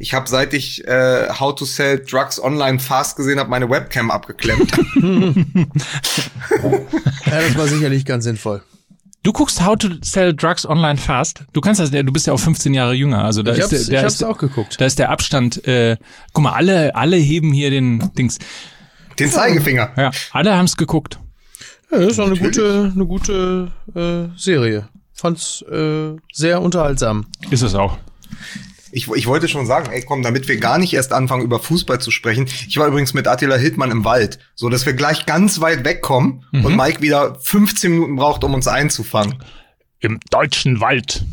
Ich habe, seit ich How to Sell Drugs Online Fast gesehen habe, meine Webcam abgeklemmt. Ja, das war sicherlich ganz sinnvoll. Du guckst How to Sell Drugs Online Fast. Du kannst das, du bist ja auch 15 Jahre jünger. Also da ich hab's auch geguckt. Da ist der Abstand. Guck mal, alle heben hier den Dings. Den Zeigefinger. Ja, alle haben's geguckt. Ja, das ist auch eine gute Serie. Fand's sehr unterhaltsam. Ist es auch. Ich wollte schon sagen, ey komm, damit wir gar nicht erst anfangen, über Fußball zu sprechen. Ich war übrigens mit Attila Hildmann im Wald, so dass wir gleich ganz weit wegkommen und Mike wieder 15 Minuten braucht, um uns einzufangen. Im deutschen Wald.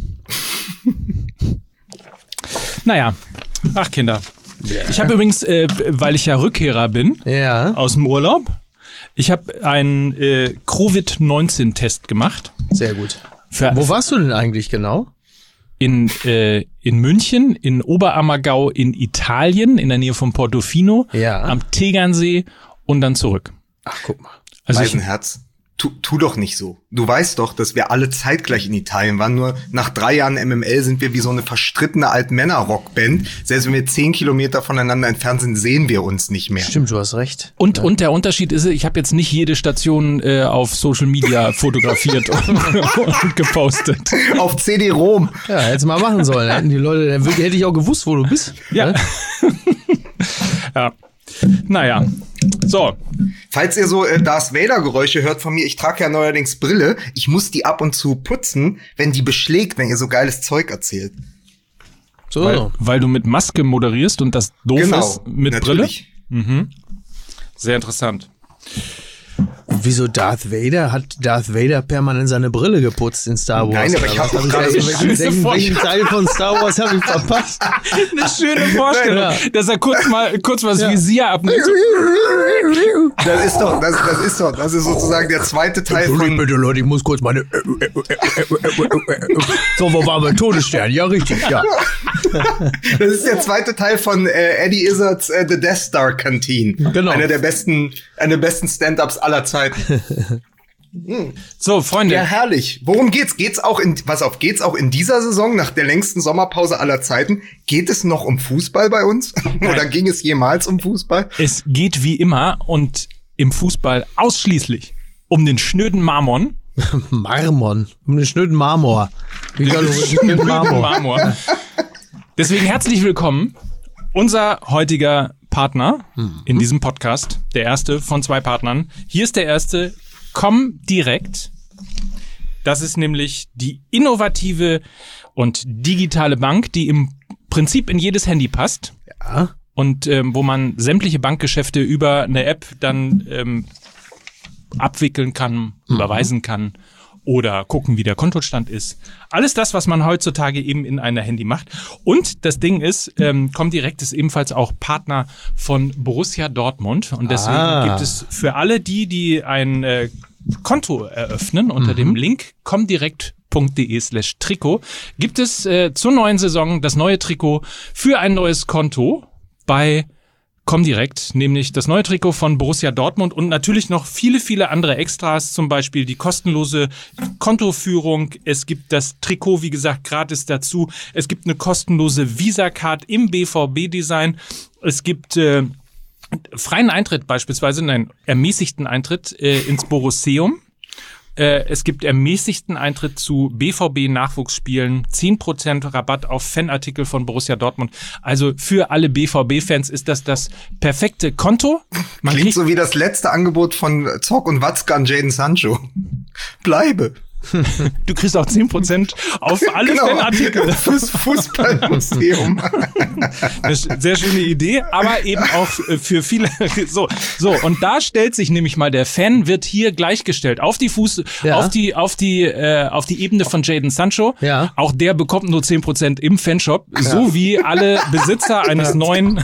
Naja, ach Kinder. Ich habe übrigens, weil ich ja Rückkehrer bin aus dem Urlaub, ich habe einen Covid-19-Test gemacht. Sehr gut. Wo warst du denn eigentlich genau? In München, in Oberammergau, in Italien, in der Nähe von Portofino, am Tegernsee und dann zurück. Ach, guck mal. Also Weißenherz, tu doch nicht so. Du weißt doch, dass wir alle zeitgleich in Italien waren, nur nach 3 Jahren MML sind wir wie so eine verstrittene Altmänner-Rockband. Selbst wenn wir 10 Kilometer voneinander entfernt sind, sehen wir uns nicht mehr. Stimmt, du hast recht. Und der Unterschied ist, ich habe jetzt nicht jede Station auf Social Media fotografiert und gepostet. Auf CD-ROM. Ja, hättest mal machen sollen. Hätten die Leute, hätte ich auch gewusst, wo du bist. Ja. Ja. Naja. So. Falls ihr so Darth Vader-Geräusche hört von mir, ich trage ja neuerdings Brille. Ich muss die ab und zu putzen, wenn die beschlägt, wenn ihr so geiles Zeug erzählt. So. Weil du mit Maske moderierst und das doof ist mit natürlich. Brille? Mhm. Sehr interessant. Wieso Darth Vader? Hat Darth Vader permanent seine Brille geputzt in Star Wars? Nein, aber ich habe gerade welchen Teil von Star Wars habe ich verpasst? Eine schöne Vorstellung, dass er kurz was Visier abnimmt. Das ist sozusagen der zweite Teil von... Bitte Leute, ich muss kurz meine... So, wo waren wir? Todesstern, ja richtig, ja. Das ist der zweite Teil von Eddie Izzards The Death Star Canteen. Genau. Eine der besten Stand-Ups aller Zeiten. So, Freunde. Ja, herrlich. Worum geht's? Geht's auch in dieser Saison, nach der längsten Sommerpause aller Zeiten? Geht es noch um Fußball bei uns? Oder ging es jemals um Fußball? Es geht wie immer und im Fußball ausschließlich um den schnöden Marmon. Um den schnöden Marmor. Wie kann du den schnöden Marmor? Deswegen herzlich willkommen. Unser heutiger Partner in diesem Podcast, der erste von 2 Partnern. Hier ist der erste, Comdirect. Das ist nämlich die innovative und digitale Bank, die im Prinzip in jedes Handy passt. Ja. Und wo man sämtliche Bankgeschäfte über eine App dann abwickeln kann, überweisen kann oder gucken, wie der Kontostand ist. Alles das, was man heutzutage eben in einer Handy macht. Und das Ding ist, Comdirect ist ebenfalls auch Partner von Borussia Dortmund. Und deswegen gibt es für alle die ein Konto eröffnen unter dem Link comdirect.de/Trikot, gibt es zur neuen Saison das neue Trikot für ein neues Konto bei Comdirect, nämlich das neue Trikot von Borussia Dortmund und natürlich noch viele, viele andere Extras, zum Beispiel die kostenlose Kontoführung. Es gibt das Trikot, wie gesagt, gratis dazu. Es gibt eine kostenlose Visa-Card im BVB-Design. Es gibt freien Eintritt beispielsweise, ermäßigten Eintritt ins Borusseum. Es gibt ermäßigten Eintritt zu BVB-Nachwuchsspielen, 10% Rabatt auf Fanartikel von Borussia Dortmund. Also für alle BVB-Fans ist das perfekte Konto. Klingt so wie das letzte Angebot von Zock und Watzke an Jadon Sancho. Bleibe. Du kriegst auch 10% auf alle Fanartikel. Fürs Fußballmuseum. Eine sehr schöne Idee, aber eben auch für viele. So, und da stellt sich nämlich mal der Fan wird hier gleichgestellt auf die auf die Ebene von Jadon Sancho. Ja. Auch der bekommt nur 10% im Fanshop, so wie alle Besitzer eines neuen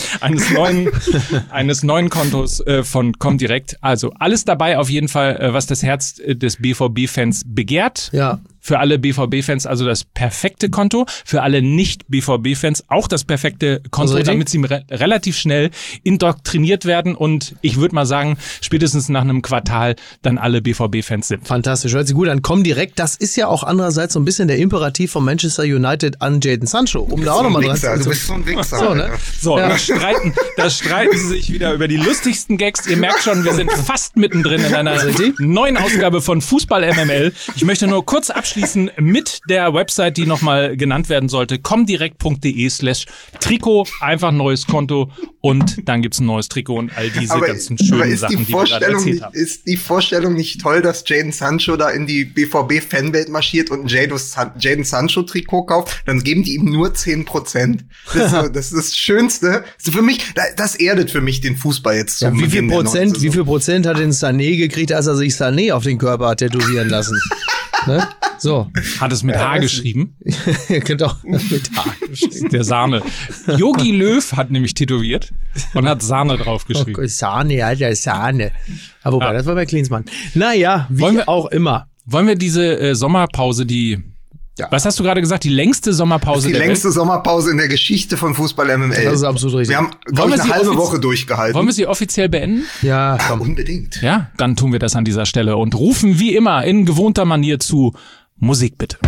Kontos von Comdirect. Also alles dabei auf jeden Fall, was das Herz des BVB-Fans begehrt. Ja. für alle BVB-Fans also das perfekte Konto, für alle Nicht-BVB-Fans auch das perfekte Konto, Also damit sie relativ schnell indoktriniert werden und ich würde mal sagen, spätestens nach einem Quartal dann alle BVB-Fans sind. Fantastisch, hört sich gut an. Komm direkt, das ist ja auch andererseits so ein bisschen der Imperativ von Manchester United an Jadon Sancho, um da auch nochmal dran zu... Du bist so ein Wichser. So, ne? So, Ja. da streiten sie sich wieder über die lustigsten Gags. Ihr merkt schon, wir sind fast mittendrin in einer neuen Ausgabe von Fußball MML. Ich möchte nur kurz abschließen mit der Website, die nochmal genannt werden sollte. comdirekt.de/Trikot. Einfach neues Konto und dann gibt's ein neues Trikot und all diese ganzen schönen Sachen, die wir gerade erzählt haben. Ist die Vorstellung nicht toll, dass Jadon Sancho da in die BVB-Fanwelt marschiert und ein Jadon Sancho-Trikot kauft? Dann geben die ihm nur 10%. Das ist das Schönste. Also für mich, das erdet für mich den Fußball jetzt. Ja, wie viel Prozent hat denn Sané gekriegt, als er sich Sané auf den Körper hat tätowieren lassen? Ne? So. Hat es mit H geschrieben? Genau, mit H geschrieben. Der Sahne. Jogi Löw hat nämlich tätowiert und hat Sahne draufgeschrieben. Oh, Sahne, Alter, Sahne. Aber wobei, das war bei Klinsmann. Naja, wie auch immer. Wollen wir diese Sommerpause, was hast du gerade gesagt? Die längste Sommerpause die der längste Sommerpause in der Geschichte von Fußball MML. Das ist absolut richtig. Wir haben, glaube ich, eine halbe Woche durchgehalten. Wollen wir sie offiziell beenden? Ja, komm. Unbedingt. Ja, dann tun wir das an dieser Stelle und rufen wie immer in gewohnter Manier zu Musik bitte.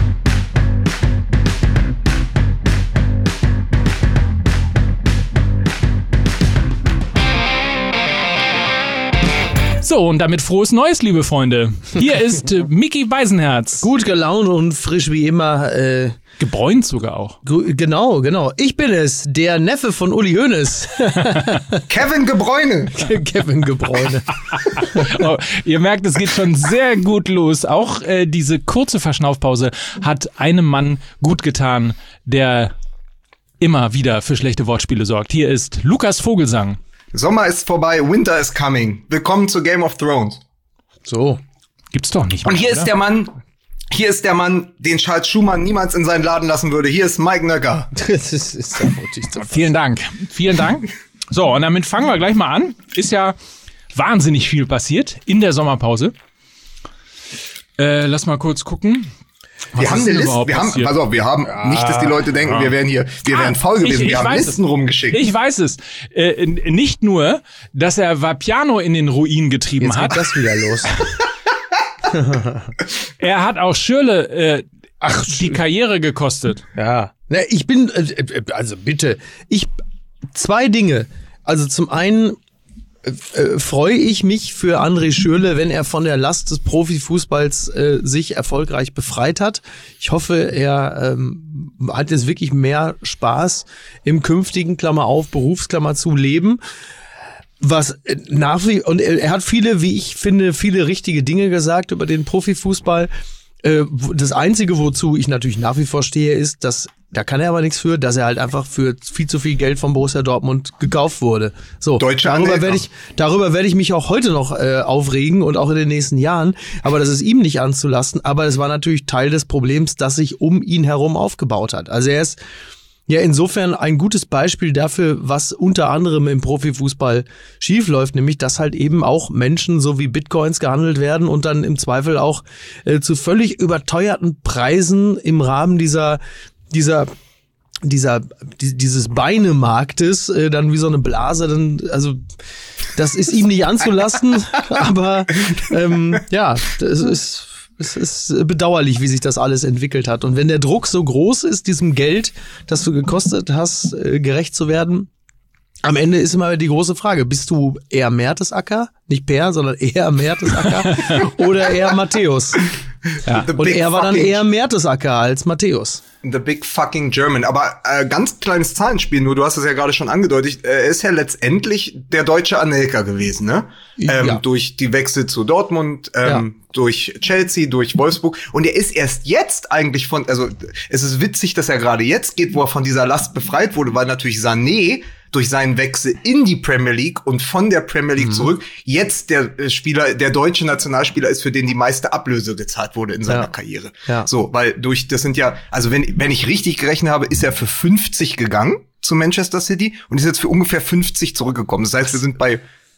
So, und damit frohes Neues, liebe Freunde. Hier ist Micky Beisenherz. Gut gelaunt und frisch wie immer. Gebräunt sogar auch. Genau. Ich bin es, der Neffe von Uli Hoeneß. Kevin Gebräune. Kevin Gebräune. Oh, ihr merkt, es geht schon sehr gut los. Auch diese kurze Verschnaufpause hat einem Mann gut getan, der immer wieder für schlechte Wortspiele sorgt. Hier ist Lukas Vogelsang. Sommer ist vorbei, Winter is coming. Willkommen zu Game of Thrones. So. Gibt's doch nicht mehr, Und hier ist der Mann, den Charles Schumann niemals in seinen Laden lassen würde. Hier ist Mike Nöcker. Das ist ja wirklich so. Vielen Dank. So, und damit fangen wir gleich mal an. Ist ja wahnsinnig viel passiert in der Sommerpause. Lass mal kurz gucken. Wir haben eine Liste, wir haben nicht, dass die Leute denken, wir wären faul gewesen. Wir haben Listen rumgeschickt. Ich weiß es. Nicht nur, dass er Vapiano in den Ruin getrieben hat. Jetzt geht das wieder los. Er hat auch Schürrle die Karriere gekostet. Ja. Ich bin, also bitte, zwei Dinge. Also zum einen freue ich mich für André Schürrle, wenn er von der Last des Profifußballs sich erfolgreich befreit hat. Ich hoffe, er hat jetzt wirklich mehr Spaß im künftigen, Klammer auf, Berufsklammer zu Leben. Und er hat viele, wie ich finde, viele richtige Dinge gesagt über den Profifußball. Das Einzige, wozu ich natürlich nach wie vor stehe, ist, dass da kann er aber nichts für, dass er halt einfach für viel zu viel Geld von Borussia Dortmund gekauft wurde. So, darüber werde ich mich auch heute noch aufregen und auch in den nächsten Jahren. Aber das ist ihm nicht anzulasten. Aber es war natürlich Teil des Problems, das sich um ihn herum aufgebaut hat. Also er ist ja insofern ein gutes Beispiel dafür, was unter anderem im Profifußball schiefläuft, nämlich dass halt eben auch Menschen so wie Bitcoins gehandelt werden und dann im Zweifel auch zu völlig überteuerten Preisen im Rahmen dieses Beinemarktes dann wie so eine Blase, dann, also das ist ihm nicht anzulasten, aber ja, es ist bedauerlich, wie sich das alles entwickelt hat. Und wenn der Druck so groß ist, diesem Geld, das du gekostet hast, gerecht zu werden, am Ende ist immer die große Frage, bist du eher Mertesacker, nicht Per, sondern eher Mertesacker oder eher Matthäus? Ja. Und er war dann eher Mertesacker als Matthäus. The big fucking German. Aber ganz kleines Zahlenspiel nur, du hast es ja gerade schon angedeutet, er ist ja letztendlich der deutsche Anelka gewesen, ne? Ja. Durch die Wechsel zu Dortmund, durch Chelsea, durch Wolfsburg. Und er ist erst jetzt eigentlich also es ist witzig, dass er gerade jetzt geht, wo er von dieser Last befreit wurde, weil natürlich Sané durch seinen Wechsel in die Premier League und von der Premier League zurück jetzt der deutsche Nationalspieler ist, für den die meiste Ablöse gezahlt wurde in seiner Karriere. Ja. So, weil das sind ja, also wenn ich richtig gerechnet habe, ist er für 50 gegangen zu Manchester City und ist jetzt für ungefähr 50 zurückgekommen. Das heißt, wir sind bei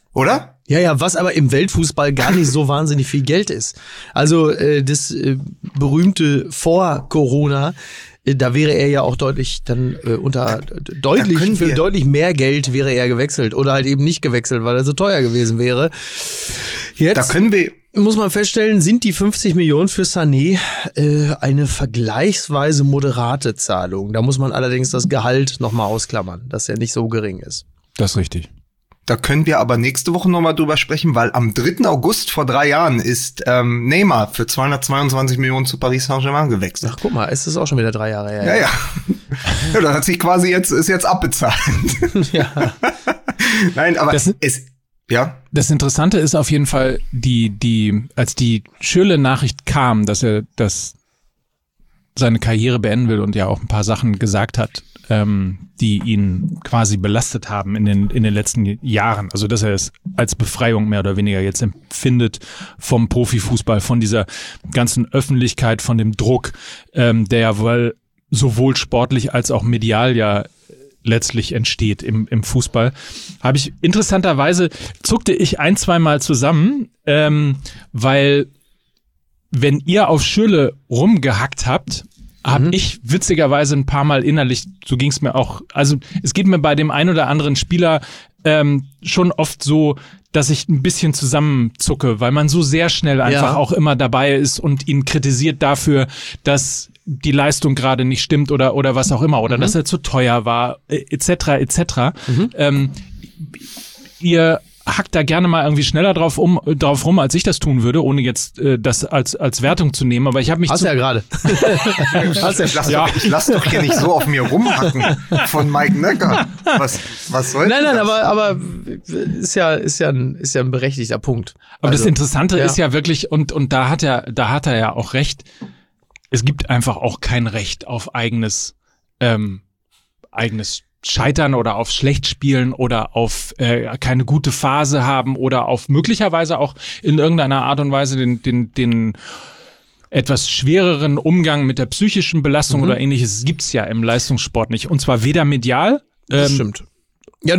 Oder? Ja, was aber im Weltfußball gar nicht so wahnsinnig viel Geld ist. Also das berühmte vor Corona, da wäre er ja auch deutlich dann für deutlich mehr Geld wäre er gewechselt oder halt eben nicht gewechselt, weil er so teuer gewesen wäre. Jetzt Da können wir muss man feststellen, sind die 50 Millionen für Sané eine vergleichsweise moderate Zahlung. Da muss man allerdings das Gehalt nochmal ausklammern, dass er nicht so gering ist. Das ist richtig. Da können wir aber nächste Woche nochmal drüber sprechen, weil am 3. August vor 3 Jahren ist Neymar für 222 Millionen zu Paris Saint-Germain gewechselt. Ach, guck mal, es ist auch schon wieder 3 Jahre her. Ja. Ja, das hat sich quasi ist jetzt abbezahlt. Ja. Nein, aber ja. Das Interessante ist auf jeden Fall, als die Schürrle-Nachricht kam, dass er seine Karriere beenden will und ja auch ein paar Sachen gesagt hat, die ihn quasi belastet haben in den letzten Jahren. Also dass er es als Befreiung mehr oder weniger jetzt empfindet vom Profifußball, von dieser ganzen Öffentlichkeit, von dem Druck, der ja wohl sowohl sportlich als auch medial ja letztlich entsteht im Fußball, habe ich zuckte ich 1-2 Mal zusammen, weil wenn ihr auf Schürrle rumgehackt habt, habe ich witzigerweise ein paar Mal innerlich, so ging es mir auch, also es geht mir bei dem ein oder anderen Spieler schon oft so, dass ich ein bisschen zusammenzucke, weil man so sehr schnell einfach auch immer dabei ist und ihn kritisiert dafür, dass die Leistung gerade nicht stimmt oder was auch immer oder dass er zu teuer war, etc. Ihr hackt da gerne mal irgendwie schneller drauf rum, als ich das tun würde, ohne jetzt das als Wertung zu nehmen. Aber ich habe mich Hast ja gerade. Ich lass doch hier nicht so auf mir rumhacken von Mike Nöcker. Was soll Nein, aber ist ja ein berechtigter Punkt. Aber das Interessante ist ja wirklich, und da hat er ja auch recht, es gibt einfach auch kein Recht auf eigenes Scheitern oder auf schlecht spielen oder auf keine gute Phase haben oder auf möglicherweise auch in irgendeiner Art und Weise den etwas schwereren Umgang mit der psychischen Belastung oder ähnliches gibt's ja im Leistungssport nicht. Und zwar weder medial. Das stimmt. Ja,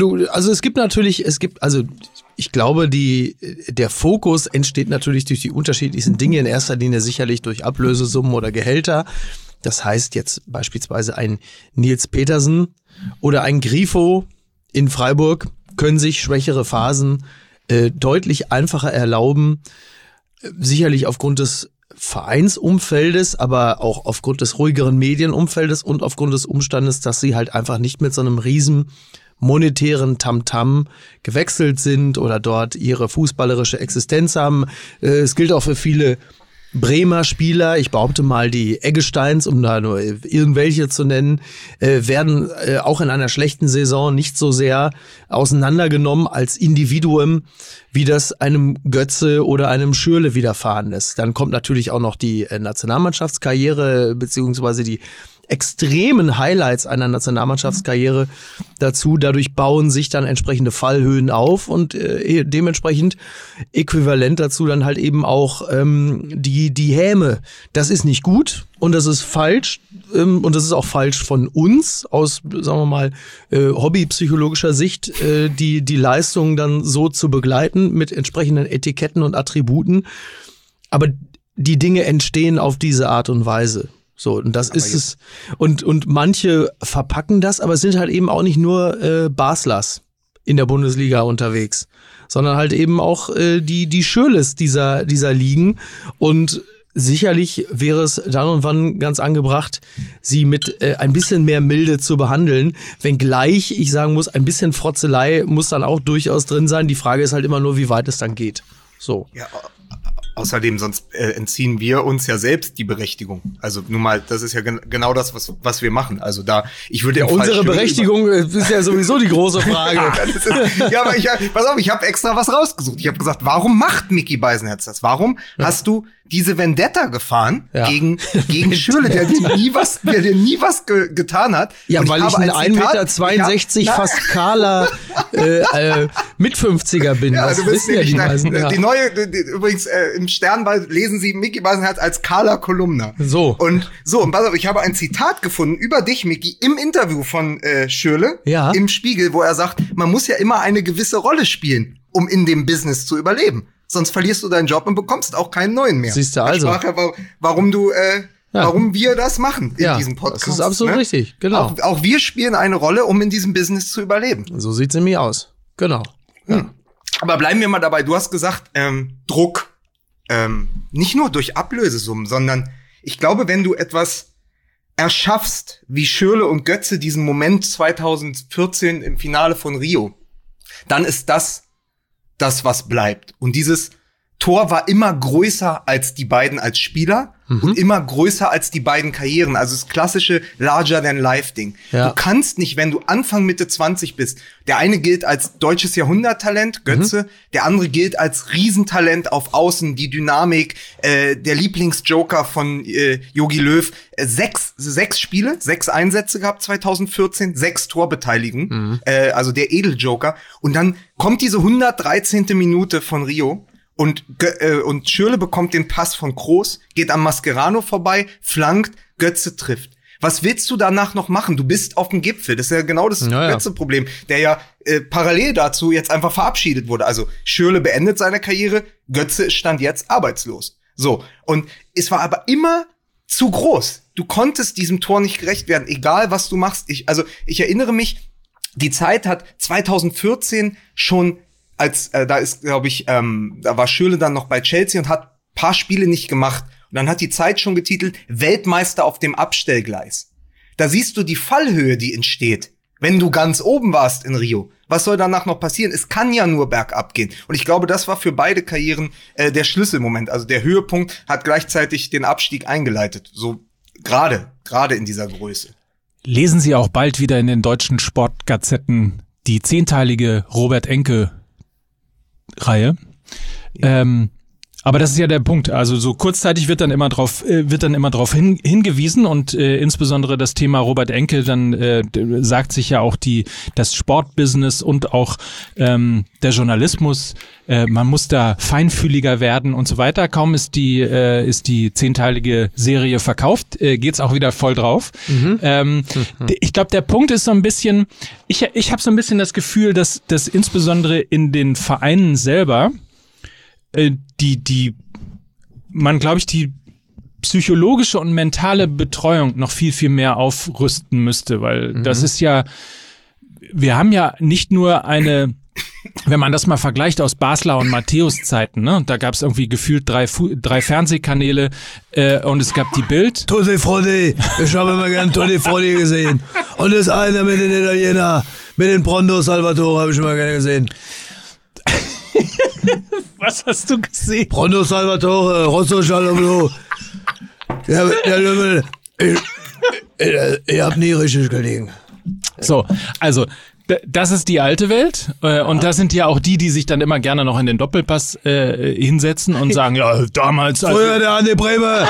ich glaube, der Fokus entsteht natürlich durch die unterschiedlichsten Dinge, in erster Linie sicherlich durch Ablösesummen oder Gehälter. Das heißt jetzt beispielsweise ein Nils Petersen oder ein Grifo in Freiburg können sich schwächere Phasen deutlich einfacher erlauben, sicherlich aufgrund des Vereinsumfeldes, aber auch aufgrund des ruhigeren Medienumfeldes und aufgrund des Umstandes, dass sie halt einfach nicht mit so einem riesen monetären Tamtam gewechselt sind oder dort ihre fußballerische Existenz haben. Es gilt auch für viele Bremer Spieler, ich behaupte mal die Eggesteins, um da nur irgendwelche zu nennen, werden auch in einer schlechten Saison nicht so sehr auseinandergenommen als Individuum, wie das einem Götze oder einem Schürrle widerfahren ist. Dann kommt natürlich auch noch die Nationalmannschaftskarriere beziehungsweise die extremen Highlights einer Nationalmannschaftskarriere dazu. Dadurch bauen sich dann entsprechende Fallhöhen auf und dementsprechend äquivalent dazu dann halt eben auch die Häme. Das ist nicht gut und das ist falsch und das ist auch falsch von uns aus, sagen wir mal, hobbypsychologischer Sicht, die Leistung dann so zu begleiten mit entsprechenden Etiketten und Attributen. Aber die Dinge entstehen auf diese Art und Weise. So, und das ist es. Und manche verpacken das, aber es sind halt eben auch nicht nur Baslers in der Bundesliga unterwegs, sondern halt eben auch die Schürrles dieser Ligen. Und sicherlich wäre es dann und wann ganz angebracht, sie mit ein bisschen mehr Milde zu behandeln. Wenngleich, ich sagen muss, ein bisschen Frotzelei muss dann auch durchaus drin sein. Die Frage ist halt immer nur, wie weit es dann geht. So. Ja. Außerdem, sonst entziehen wir uns ja selbst die Berechtigung. Also nun mal, das ist ja genau das, was wir machen. Also da, ich würde ja unsere Berechtigung ist ja sowieso die große Frage. Ja, aber pass auf, ich habe extra was rausgesucht. Ich habe gesagt, warum macht Micky Beisenherz das? Warum hast du diese Vendetta gefahren gegen Schürrle, der dir nie was getan hat? Ja, und weil ich ein 1,62 Meter fast kahler mit 50er bin. Ja, das du bist wissen ja die meisten. Die neue, übrigens im Sternball lesen sie Micky Beisenherz als kahler Kolumna. Und pass auf, ich habe ein Zitat gefunden über dich, Micky, im Interview von Schürrle im Spiegel, wo er sagt, man muss ja immer eine gewisse Rolle spielen. um in dem Business zu überleben. Sonst verlierst du deinen Job und bekommst auch keinen neuen mehr. Siehst du also. Ich sprach ja, warum wir das machen in diesem Podcast. Das ist absolut richtig, genau. Auch wir spielen eine Rolle, um in diesem Business zu überleben. So sieht's nämlich aus. Genau. Ja. Aber bleiben wir mal dabei. Du hast gesagt, Druck. Nicht nur durch Ablösesummen, sondern ich glaube, wenn du etwas erschaffst, wie Schürrle und Götze diesen Moment 2014 im Finale von Rio, dann ist das, was bleibt. Und dieses Tor war immer größer als die beiden als Spieler und immer größer als die beiden Karrieren. Also das klassische Larger-than-Life-Ding. Ja. Du kannst nicht, wenn du Anfang, Mitte 20 bist, der eine gilt als deutsches Jahrhunderttalent, Götze, der andere gilt als Riesentalent auf Außen, die Dynamik, der Lieblingsjoker von Jogi Löw. 6 Spiele, 6 Einsätze gehabt 2014, 6 Torbeteiligung, also der Edeljoker. Und dann kommt diese 113. Minute von Rio. Und Schürrle bekommt den Pass von Kroos, geht am Mascherano vorbei, flankt, Götze trifft. Was willst du danach noch machen? Du bist auf dem Gipfel. Das ist ja genau das Götze-Problem, der ja parallel dazu jetzt einfach verabschiedet wurde. Also Schürrle beendet seine Karriere, Götze stand jetzt arbeitslos. So, und es war aber immer zu groß. Du konntest diesem Tor nicht gerecht werden, egal was du machst. Ich erinnere mich, die Zeit hat 2014 schon da war Schürrle dann noch bei Chelsea und hat paar Spiele nicht gemacht. Und dann hat die Zeit schon getitelt, Weltmeister auf dem Abstellgleis. Da siehst du die Fallhöhe, die entsteht, wenn du ganz oben warst in Rio. Was soll danach noch passieren? Es kann ja nur bergab gehen. Und ich glaube, das war für beide Karrieren der Schlüsselmoment. Also der Höhepunkt hat gleichzeitig den Abstieg eingeleitet. So gerade in dieser Größe. Lesen Sie auch bald wieder in den deutschen Sportgazetten die 10-teilige Robert Enke Reihe. Ja. Aber das ist ja der Punkt. Also so kurzzeitig wird dann immer drauf hingewiesen und insbesondere das Thema Robert Enke, dann sagt sich ja auch das Sportbusiness und auch der Journalismus, man muss da feinfühliger werden und so weiter. Kaum ist die 10-teilige Serie verkauft, geht's auch wieder voll drauf. Ich glaube, der Punkt ist so ein bisschen, ich habe so ein bisschen das Gefühl, dass insbesondere in den Vereinen selber man, glaube ich, die psychologische und mentale Betreuung noch viel, viel mehr aufrüsten müsste, weil das ist ja, wir haben ja nicht nur wenn man das mal vergleicht aus Basler und Matthäus Zeiten, ne, da gab es irgendwie gefühlt drei Fernsehkanäle und es gab die Bild. Tutti Frutti, ich habe immer gern Tutti Frutti gesehen. Und das eine mit den Italiener, mit den Pronto Salvatore habe ich immer gerne gesehen. Was hast du gesehen? Pronto Salvatore, Rosso Schaloblo. Der Lümmel. Ich hab nie richtig gelegen. So, also das ist die alte Welt und das sind ja auch die sich dann immer gerne noch in den Doppelpass hinsetzen und sagen, ja, damals... Früher der Andi Bremer.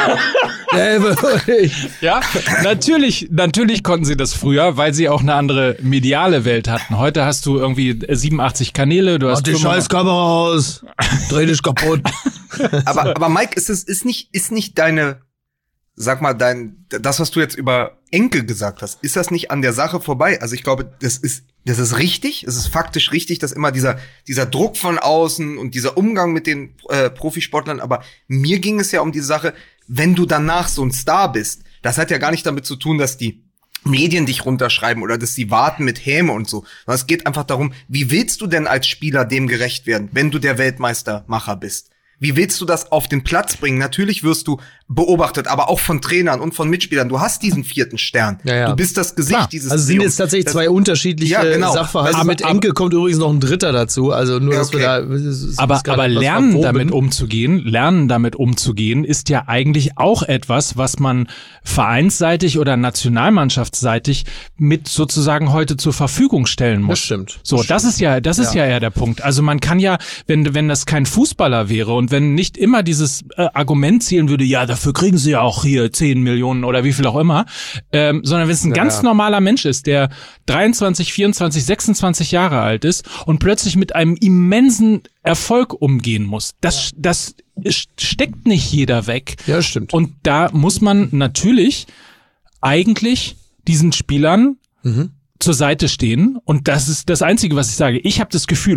Ja, natürlich konnten sie das früher, weil sie auch eine andere mediale Welt hatten. Heute hast du irgendwie 87 Kanäle. Du hast die Scheißkamera aus. Dreh dich kaputt. aber Mike, ist nicht deine... Sag mal, das, was du jetzt über Enke gesagt hast, ist das nicht an der Sache vorbei? Also ich glaube, das ist richtig, es ist faktisch richtig, dass immer dieser Druck von außen und dieser Umgang mit den Profisportlern, aber mir ging es ja um die Sache, wenn du danach so ein Star bist, das hat ja gar nicht damit zu tun, dass die Medien dich runterschreiben oder dass sie warten mit Häme und so. Es geht einfach darum, wie willst du denn als Spieler dem gerecht werden, wenn du der Weltmeistermacher bist? Wie willst du das auf den Platz bringen? Natürlich wirst du beobachtet, aber auch von Trainern und von Mitspielern. Du hast diesen 4. Stern. Ja. Du bist das Gesicht dieses Also sind jetzt tatsächlich zwei unterschiedliche Sachverhalte. Aber mit Enke kommt übrigens noch ein dritter dazu. Also nur, dass wir da... Aber lernen damit umzugehen, ist ja eigentlich auch etwas, was man vereinsseitig oder nationalmannschaftsseitig mit sozusagen heute zur Verfügung stellen muss. Das stimmt. So, das ist ja eher der Punkt. Also man kann ja, wenn das kein Fußballer wäre und wenn nicht immer dieses Argument zählen würde, ja, dafür kriegen sie ja auch hier 10 Millionen oder wie viel auch immer, sondern wenn es ein ganz normaler Mensch ist, der 23, 24, 26 Jahre alt ist und plötzlich mit einem immensen Erfolg umgehen muss. Das steckt nicht jeder weg. Ja, stimmt. Und da muss man natürlich eigentlich diesen Spielern zur Seite stehen. Und das ist das Einzige, was ich sage. Ich habe das Gefühl,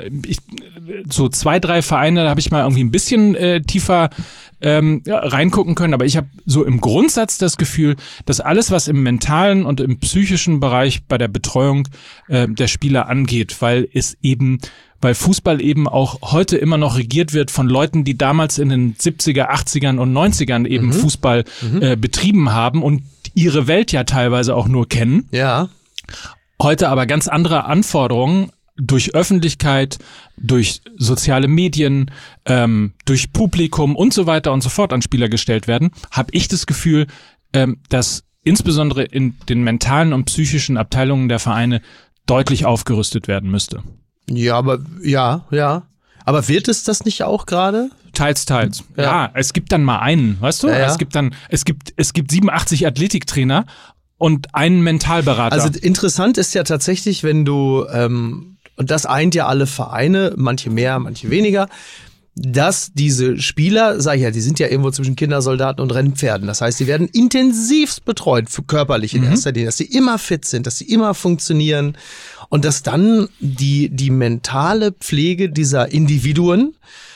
so 2, 3 Vereine, da habe ich mal irgendwie ein bisschen tiefer reingucken können, aber ich habe so im Grundsatz das Gefühl, dass alles, was im mentalen und im psychischen Bereich bei der Betreuung der Spieler angeht, weil Fußball eben auch heute immer noch regiert wird von Leuten, die damals in den 70er, 80ern und 90ern eben Fußball betrieben haben und ihre Welt ja teilweise auch nur kennen. Ja. Heute aber ganz andere Anforderungen durch Öffentlichkeit, durch soziale Medien, durch Publikum und so weiter und so fort an Spieler gestellt werden, habe ich das Gefühl, dass insbesondere in den mentalen und psychischen Abteilungen der Vereine deutlich aufgerüstet werden müsste. Ja, aber Aber wird es das nicht auch gerade? Teils. Ja, es gibt dann mal einen, weißt du? Ja. Es gibt 87 Athletiktrainer und einen Mentalberater. Also interessant ist ja tatsächlich, wenn du, und das eint ja alle Vereine, manche mehr, manche weniger, dass diese Spieler, sag ich ja, die sind ja irgendwo zwischen Kindersoldaten und Rennpferden. Das heißt, die werden intensivst betreut, körperlich in erster Linie, dass sie immer fit sind, dass sie immer funktionieren und dass dann die mentale Pflege dieser Individuen,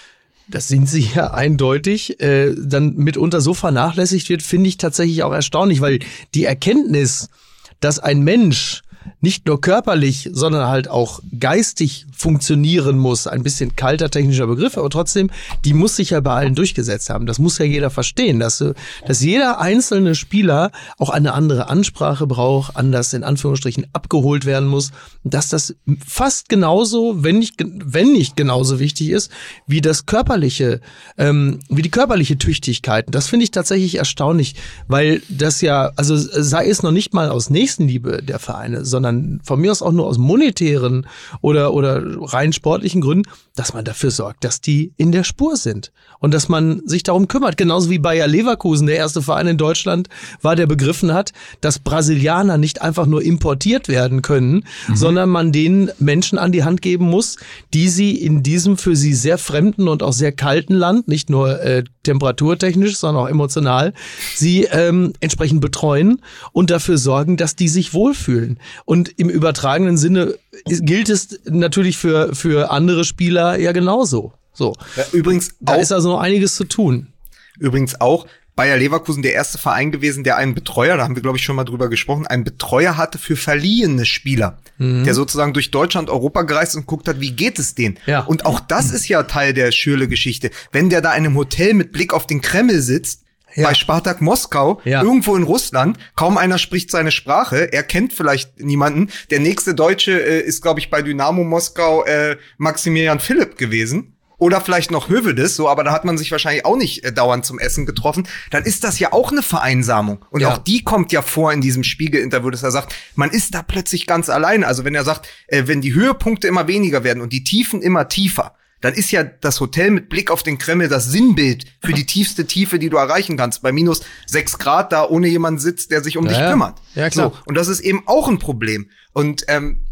das sind sie ja eindeutig, dann mitunter so vernachlässigt wird, finde ich tatsächlich auch erstaunlich, weil die Erkenntnis, dass ein Mensch nicht nur körperlich, sondern halt auch geistig funktionieren muss, ein bisschen kalter technischer Begriff, aber trotzdem, die muss sich ja bei allen durchgesetzt haben. Das muss ja jeder verstehen, dass jeder einzelne Spieler auch eine andere Ansprache braucht, anders in Anführungsstrichen abgeholt werden muss, dass das fast genauso, wenn nicht genauso wichtig ist, wie das körperliche, wie die körperliche Tüchtigkeit. Das finde ich tatsächlich erstaunlich, weil das ja, also sei es noch nicht mal aus Nächstenliebe der Vereine, sondern von mir aus auch nur aus monetären oder rein sportlichen Gründen, dass man dafür sorgt, dass die in der Spur sind und dass man sich darum kümmert. Genauso wie Bayer Leverkusen, der erste Verein in Deutschland war, der begriffen hat, dass Brasilianer nicht einfach nur importiert werden können, sondern man den Menschen an die Hand geben muss, die sie in diesem für sie sehr fremden und auch sehr kalten Land, nicht nur temperaturtechnisch, sondern auch emotional, sie entsprechend betreuen und dafür sorgen, dass die sich wohlfühlen. Und im übertragenen Sinne gilt es natürlich für andere Spieler ja genauso. So. Ja, übrigens da ist also noch einiges zu tun. Übrigens auch Bayer Leverkusen der erste Verein gewesen, der einen Betreuer, da haben wir glaube ich schon mal drüber gesprochen, einen Betreuer hatte für verliehene Spieler, der sozusagen durch Deutschland, Europa gereist und guckt hat, wie geht es denen? Ja. Und auch das ist ja Teil der Schürrle-Geschichte. Wenn der da in einem Hotel mit Blick auf den Kreml sitzt, bei Spartak Moskau, irgendwo in Russland, kaum einer spricht seine Sprache, er kennt vielleicht niemanden. Der nächste Deutsche ist, glaube ich, bei Dynamo Moskau Maximilian Philipp gewesen. Oder vielleicht noch Hövedes, so, aber da hat man sich wahrscheinlich auch nicht dauernd zum Essen getroffen. Dann ist das ja auch eine Vereinsamung. Und auch die kommt ja vor in diesem Spiegel-Interview, dass er sagt, man ist da plötzlich ganz alleine. Also wenn er sagt, wenn die Höhepunkte immer weniger werden und die Tiefen immer tiefer, dann ist ja das Hotel mit Blick auf den Kreml das Sinnbild für die tiefste Tiefe, die du erreichen kannst. Bei minus 6 Grad da ohne jemanden sitzt, der sich um dich kümmert. Ja, klar. So, und das ist eben auch ein Problem. Und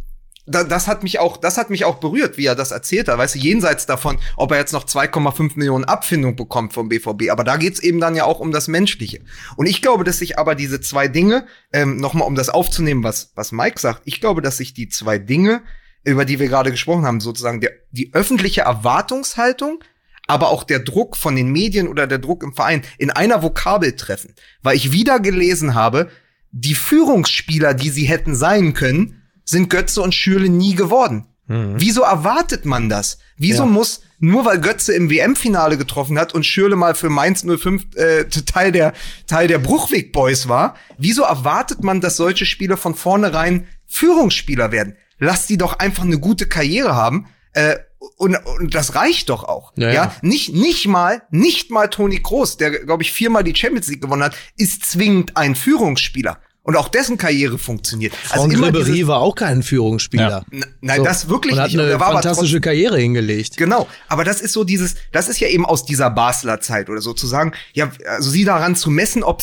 das hat mich auch berührt, wie er das erzählt hat. Weißt du, jenseits davon, ob er jetzt noch 2,5 Millionen Abfindung bekommt vom BVB. Aber da geht's eben dann ja auch um das Menschliche. Und ich glaube, dass sich aber diese zwei Dinge, nochmal um das aufzunehmen, was Mike sagt, ich glaube, dass sich die zwei Dinge, über die wir gerade gesprochen haben, sozusagen die öffentliche Erwartungshaltung, aber auch der Druck von den Medien oder der Druck im Verein in einer Vokabel treffen. Weil ich wieder gelesen habe, die Führungsspieler, die sie hätten sein können, sind Götze und Schürrle nie geworden. Wieso erwartet man das? Wieso muss, nur weil Götze im WM-Finale getroffen hat und Schürrle mal für Mainz 05 Teil der Bruchweg Boys war, wieso erwartet man, dass solche Spieler von vornherein Führungsspieler werden? Lass die doch einfach eine gute Karriere haben, und das reicht doch auch. Ja. Nicht mal Toni Kroos, der, glaube ich, 4-mal die Champions League gewonnen hat, ist zwingend ein Führungsspieler. Und auch dessen Karriere funktioniert. Franck Ribéry war auch kein Führungsspieler. Ja. Nein, so. Das wirklich und nicht. Und hat eine fantastische Karriere hingelegt. Genau. Aber das ist so das ist ja eben aus dieser Basler Zeit oder sozusagen, ja, also sie daran zu messen, ob sie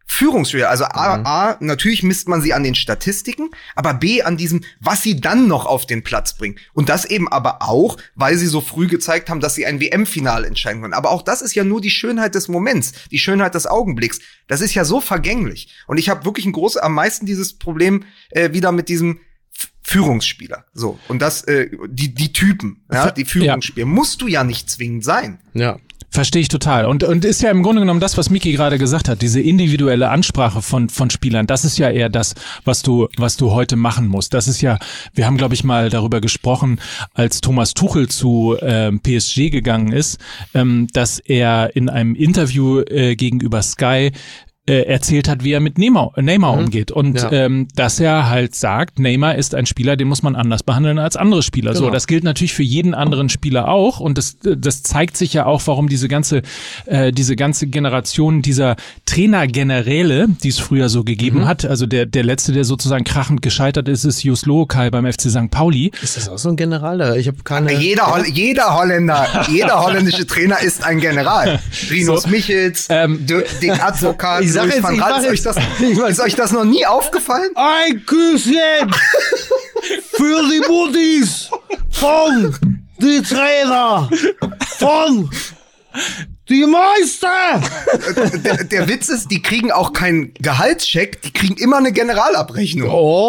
Führungsspieler, also A, natürlich misst man sie an den Statistiken, aber B, an diesem, was sie dann noch auf den Platz bringen. Und das eben aber auch, weil sie so früh gezeigt haben, dass sie ein WM-Finale entscheiden können. Aber auch das ist ja nur die Schönheit des Moments, die Schönheit des Augenblicks. Das ist ja so vergänglich. Und ich habe wirklich am meisten dieses Problem wieder mit diesem Führungsspieler. So. Und das, die Typen, ja, die Führungsspieler, musst du ja nicht zwingend sein. Ja. Verstehe ich total. Und ist ja im Grunde genommen das, was Miki gerade gesagt hat, diese individuelle Ansprache von Spielern, das ist ja eher das, was du heute machen musst. Das ist ja, wir haben, glaube ich, mal darüber gesprochen, als Thomas Tuchel zu PSG gegangen ist, dass er in einem Interview gegenüber Sky erzählt hat, wie er mit Neymar umgeht und dass er halt sagt, Neymar ist ein Spieler, den muss man anders behandeln als andere Spieler. Genau. So, das gilt natürlich für jeden anderen Spieler auch und das zeigt sich ja auch, warum diese ganze Generation dieser Trainer-Generäle, die es früher so gegeben hat, also der letzte, der sozusagen krachend gescheitert ist Jus Lokai beim FC St. Pauli. Ist das auch so ein General? Ich habe keine. Jeder Holländer, jeder holländische Trainer ist ein General. Rinus Michels, Dick Advokat. Ist euch das noch nie aufgefallen? Ein Küsschen für die Muttis von die Trainer von die Meister. Der Witz ist, die kriegen auch keinen Gehaltscheck, die kriegen immer eine Generalabrechnung.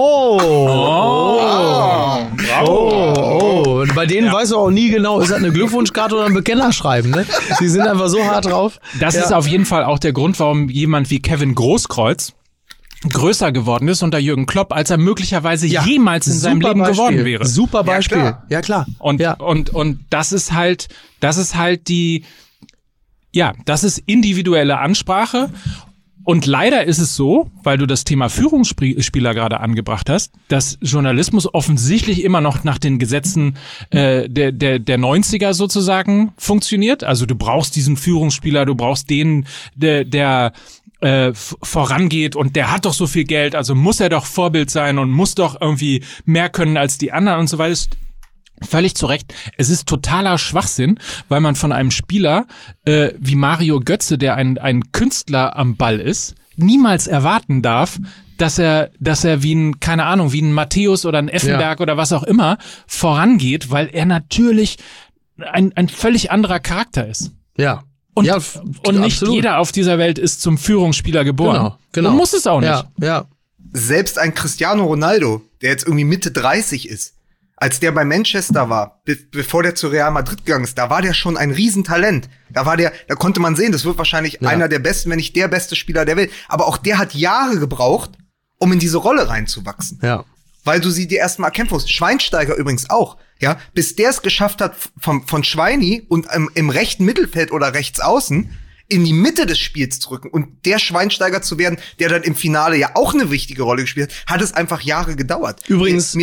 Bravo. Und bei denen weiß du auch nie genau, ist das eine Glückwunschkarte oder ein Bekennerschreiben, ne? Die sind einfach so hart drauf. Das ist auf jeden Fall auch der Grund, warum jemand wie Kevin Großkreuz größer geworden ist unter Jürgen Klopp, als er möglicherweise jemals in seinem Leben geworden wäre. Super Beispiel. Ja, klar. Und das ist halt die, das ist individuelle Ansprache. Und leider ist es so, weil du das Thema Führungsspieler gerade angebracht hast, dass Journalismus offensichtlich immer noch nach den Gesetzen der 90er sozusagen funktioniert. Also du brauchst diesen Führungsspieler, du brauchst den, der vorangeht und der hat doch so viel Geld, also muss er doch Vorbild sein und muss doch irgendwie mehr können als die anderen und so weiter. Völlig zu Recht. Es ist totaler Schwachsinn, weil man von einem Spieler wie Mario Götze, der ein Künstler am Ball ist, niemals erwarten darf, dass er wie ein Matthäus oder ein Effenberg oder was auch immer vorangeht, weil er natürlich ein völlig anderer Charakter ist. Ja. Und nicht jeder auf dieser Welt ist zum Führungsspieler geboren. Genau. Und muss es auch nicht. Ja. Selbst ein Cristiano Ronaldo, der jetzt irgendwie Mitte 30 ist, als der bei Manchester war, bevor der zu Real Madrid gegangen ist, da war der schon ein Riesentalent. Da konnte man sehen, das wird wahrscheinlich einer der besten, wenn nicht der beste Spieler der Welt. Aber auch der hat Jahre gebraucht, um in diese Rolle reinzuwachsen. Ja. Weil du sie dir erstmal erkämpfen musst. Schweinsteiger übrigens auch, ja. Bis der es geschafft hat, von Schweini und im rechten Mittelfeld oder rechts außen in die Mitte des Spiels zu rücken und der Schweinsteiger zu werden, der dann im Finale ja auch eine wichtige Rolle gespielt hat, es einfach Jahre gedauert. Übrigens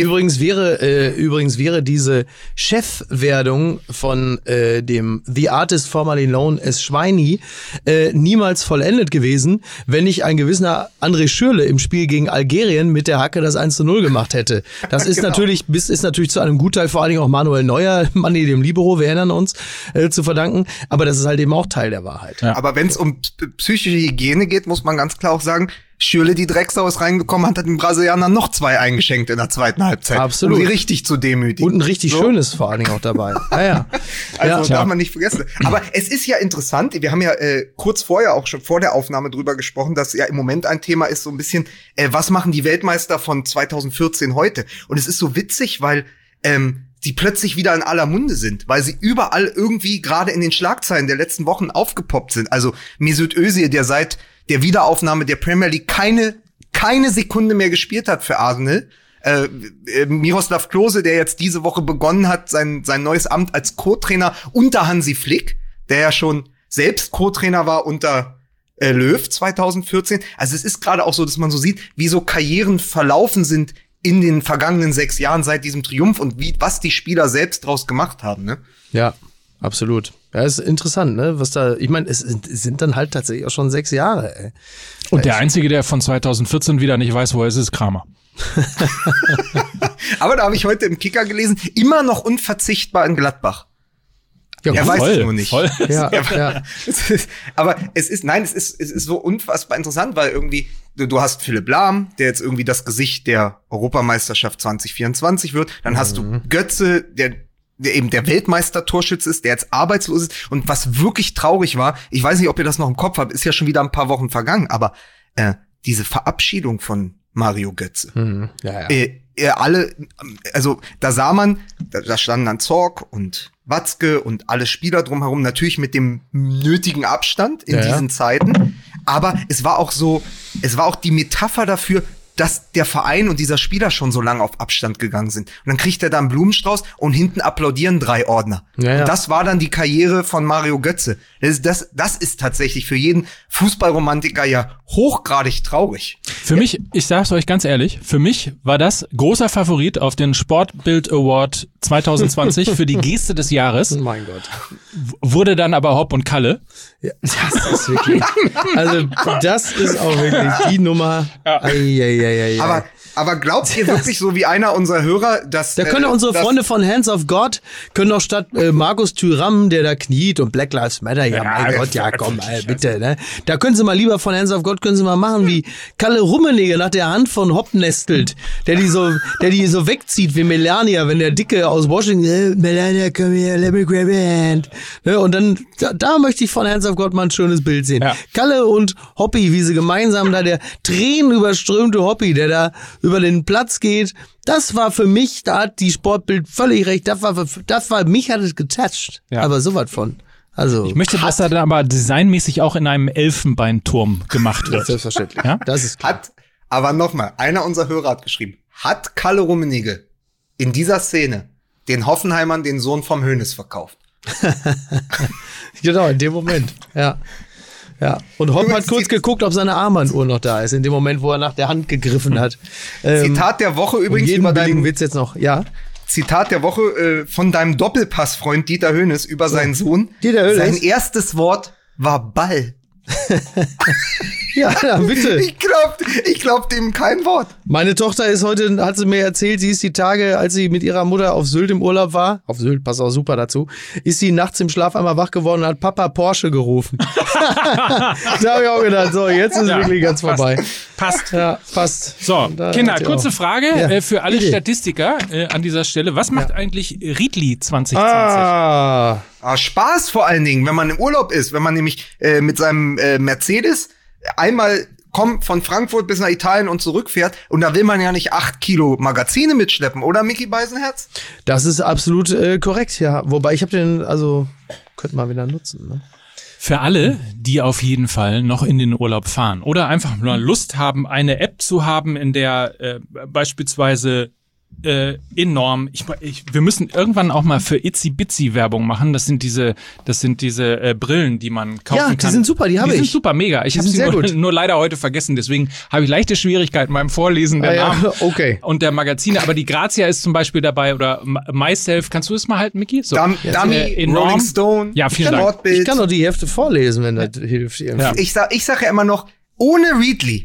wäre diese Chefwerdung von dem The Artist Formerly Known as Schweini niemals vollendet gewesen, wenn nicht ein gewisser André Schürrle im Spiel gegen Algerien mit der Hacke das 1:0 gemacht hätte. Das ist natürlich zu einem Gutteil vor allen Dingen auch Manuel Neuer, Manni dem Libero, wir erinnern uns, zu verdanken, aber das ist halt eben auch Teil der Wahrheit. Ja. Aber wenn es um psychische Hygiene geht, muss man ganz klar auch sagen, Schürrle, die Drecksau, ist reingekommen, hat den Brasilianern noch 2 eingeschenkt in der zweiten Halbzeit. Absolut. Um sie richtig zu demütigen. Und ein richtig schönes vor allen Dingen auch dabei. Also darf man nicht vergessen. Aber es ist ja interessant, wir haben ja kurz vorher auch schon vor der Aufnahme drüber gesprochen, dass ja im Moment ein Thema ist so ein bisschen, was machen die Weltmeister von 2014 heute? Und es ist so witzig, weil die plötzlich wieder in aller Munde sind, weil sie überall irgendwie gerade in den Schlagzeilen der letzten Wochen aufgepoppt sind. Also Mesut Özil, der seit der Wiederaufnahme der Premier League keine Sekunde mehr gespielt hat für Arsenal. Miroslav Klose, der jetzt diese Woche begonnen hat, sein neues Amt als Co-Trainer unter Hansi Flick, der ja schon selbst Co-Trainer war unter Löw 2014. Also es ist gerade auch so, dass man so sieht, wie so Karrieren verlaufen sind in den vergangenen 6 Jahren seit diesem Triumph und was die Spieler selbst draus gemacht haben, ne? Ja, absolut. Ja, ist interessant, ne? Ich meine, es sind dann halt tatsächlich auch schon 6 Jahre, ey. Und der Einzige, der von 2014 wieder nicht weiß, wo er ist Kramer. Aber da habe ich heute im Kicker gelesen, immer noch unverzichtbar in Gladbach. Ja, er voll, weiß es nur nicht. Voll. Ja, ja. Aber es ist so unfassbar interessant, weil irgendwie, du hast Philipp Lahm, der jetzt irgendwie das Gesicht der Europameisterschaft 2024 wird. Dann hast du Götze, der eben der Weltmeister-Torschütze ist, der jetzt arbeitslos ist. Und was wirklich traurig war, ich weiß nicht, ob ihr das noch im Kopf habt, ist ja schon wieder ein paar Wochen vergangen, aber diese Verabschiedung von Mario Götze. Alle, also da sah man, da standen dann Zorc und Watzke und alle Spieler drumherum, natürlich mit dem nötigen Abstand in diesen Zeiten. Aber es war auch die Metapher dafür, dass der Verein und dieser Spieler schon so lange auf Abstand gegangen sind. Und dann kriegt er da einen Blumenstrauß und hinten applaudieren 3 Ordner. Ja. Und das war dann die Karriere von Mario Götze. Das ist tatsächlich für jeden Fußballromantiker ja hochgradig traurig. Für mich, ich sag's euch ganz ehrlich, für mich war das großer Favorit auf den Sportbild Award 2020 für die Geste des Jahres. Oh mein Gott. Wurde dann aber Hopp und Kalle. Ja, das ist wirklich, also das ist auch wirklich die Nummer. Ja. Aber glaubt ihr wirklich so wie einer unserer Hörer, dass da können unsere Freunde von Hands of God können doch statt Markus Thüram, der da kniet und Black Lives Matter, mein Gott, komm, bitte, ne? Da können sie mal lieber von Hands of God können sie mal machen, wie Kalle Rummenigge nach der Hand von Hopp nestelt, der die so wegzieht wie Melania, wenn der Dicke aus Washington, Melania, komm her, let me grab your hand. Ne? Und dann, da möchte ich von Hands of God mal ein schönes Bild sehen. Ja. Kalle und Hoppi, wie sie gemeinsam da, der tränenüberströmte Hoppi, der da über den Platz geht, das war für mich, da hat die Sportbild völlig recht, mich hat es getoucht, aber sowas von. Also ich möchte, dass er dann aber designmäßig auch in einem Elfenbeinturm gemacht wird. Selbstverständlich. Ja? Das ist klar. Aber nochmal, einer unserer Hörer hat geschrieben, hat Kalle Rummenigge in dieser Szene den Hoffenheimern den Sohn vom Hönes verkauft? Genau, in dem Moment, ja. Ja, und Hopp hat kurz geguckt, ob seine Armbanduhr noch da ist, in dem Moment, wo er nach der Hand gegriffen hat. Zitat der Woche übrigens über deinen Witz jetzt noch, ja. Zitat der Woche von deinem Doppelpassfreund Dieter Hönes über seinen Sohn. Dieter Hönes. Sein erstes Wort war Ball. Ja, bitte. Ich glaub dem kein Wort. Meine Tochter ist heute, hat sie mir erzählt, sie ist die Tage, als sie mit ihrer Mutter auf Sylt im Urlaub war, auf Sylt, passt auch super dazu, ist sie nachts im Schlaf einmal wach geworden und hat Papa Porsche gerufen. Da habe ich auch gedacht, so, jetzt ist wirklich ganz vorbei. Passt. Ja, passt. So, Kinder, kurze Frage für alle Statistiker an dieser Stelle. Was macht eigentlich Riedli 2020? Spaß vor allen Dingen, wenn man im Urlaub ist, wenn man nämlich mit seinem Mercedes einmal von Frankfurt bis nach Italien und zurückfährt und da will man ja nicht 8 Kilo Magazine mitschleppen, oder Micky Beisenherz? Das ist absolut korrekt, ja. Wobei ich habe den, also könnte man wieder nutzen, ne? Für alle, die auf jeden Fall noch in den Urlaub fahren oder einfach nur Lust haben, eine App zu haben, in der beispielsweise enorm. Wir müssen irgendwann auch mal für Itsy Bitsy Werbung machen. Das sind diese Brillen, die man kaufen kann. Ja, die sind super, die habe ich. Die sind super, mega. Ich habe sie nur leider heute vergessen. Deswegen habe ich leichte Schwierigkeiten beim Vorlesen der Namen und der Magazine. Aber die Grazia ist zum Beispiel dabei oder Myself. Kannst du es mal halten, Micky? So. Dummy, Rolling Stone. Ja, vielen Dank. Ich kann doch die Hefte vorlesen, wenn das hilft. Ja. Ich sag ja immer noch, ohne Riedli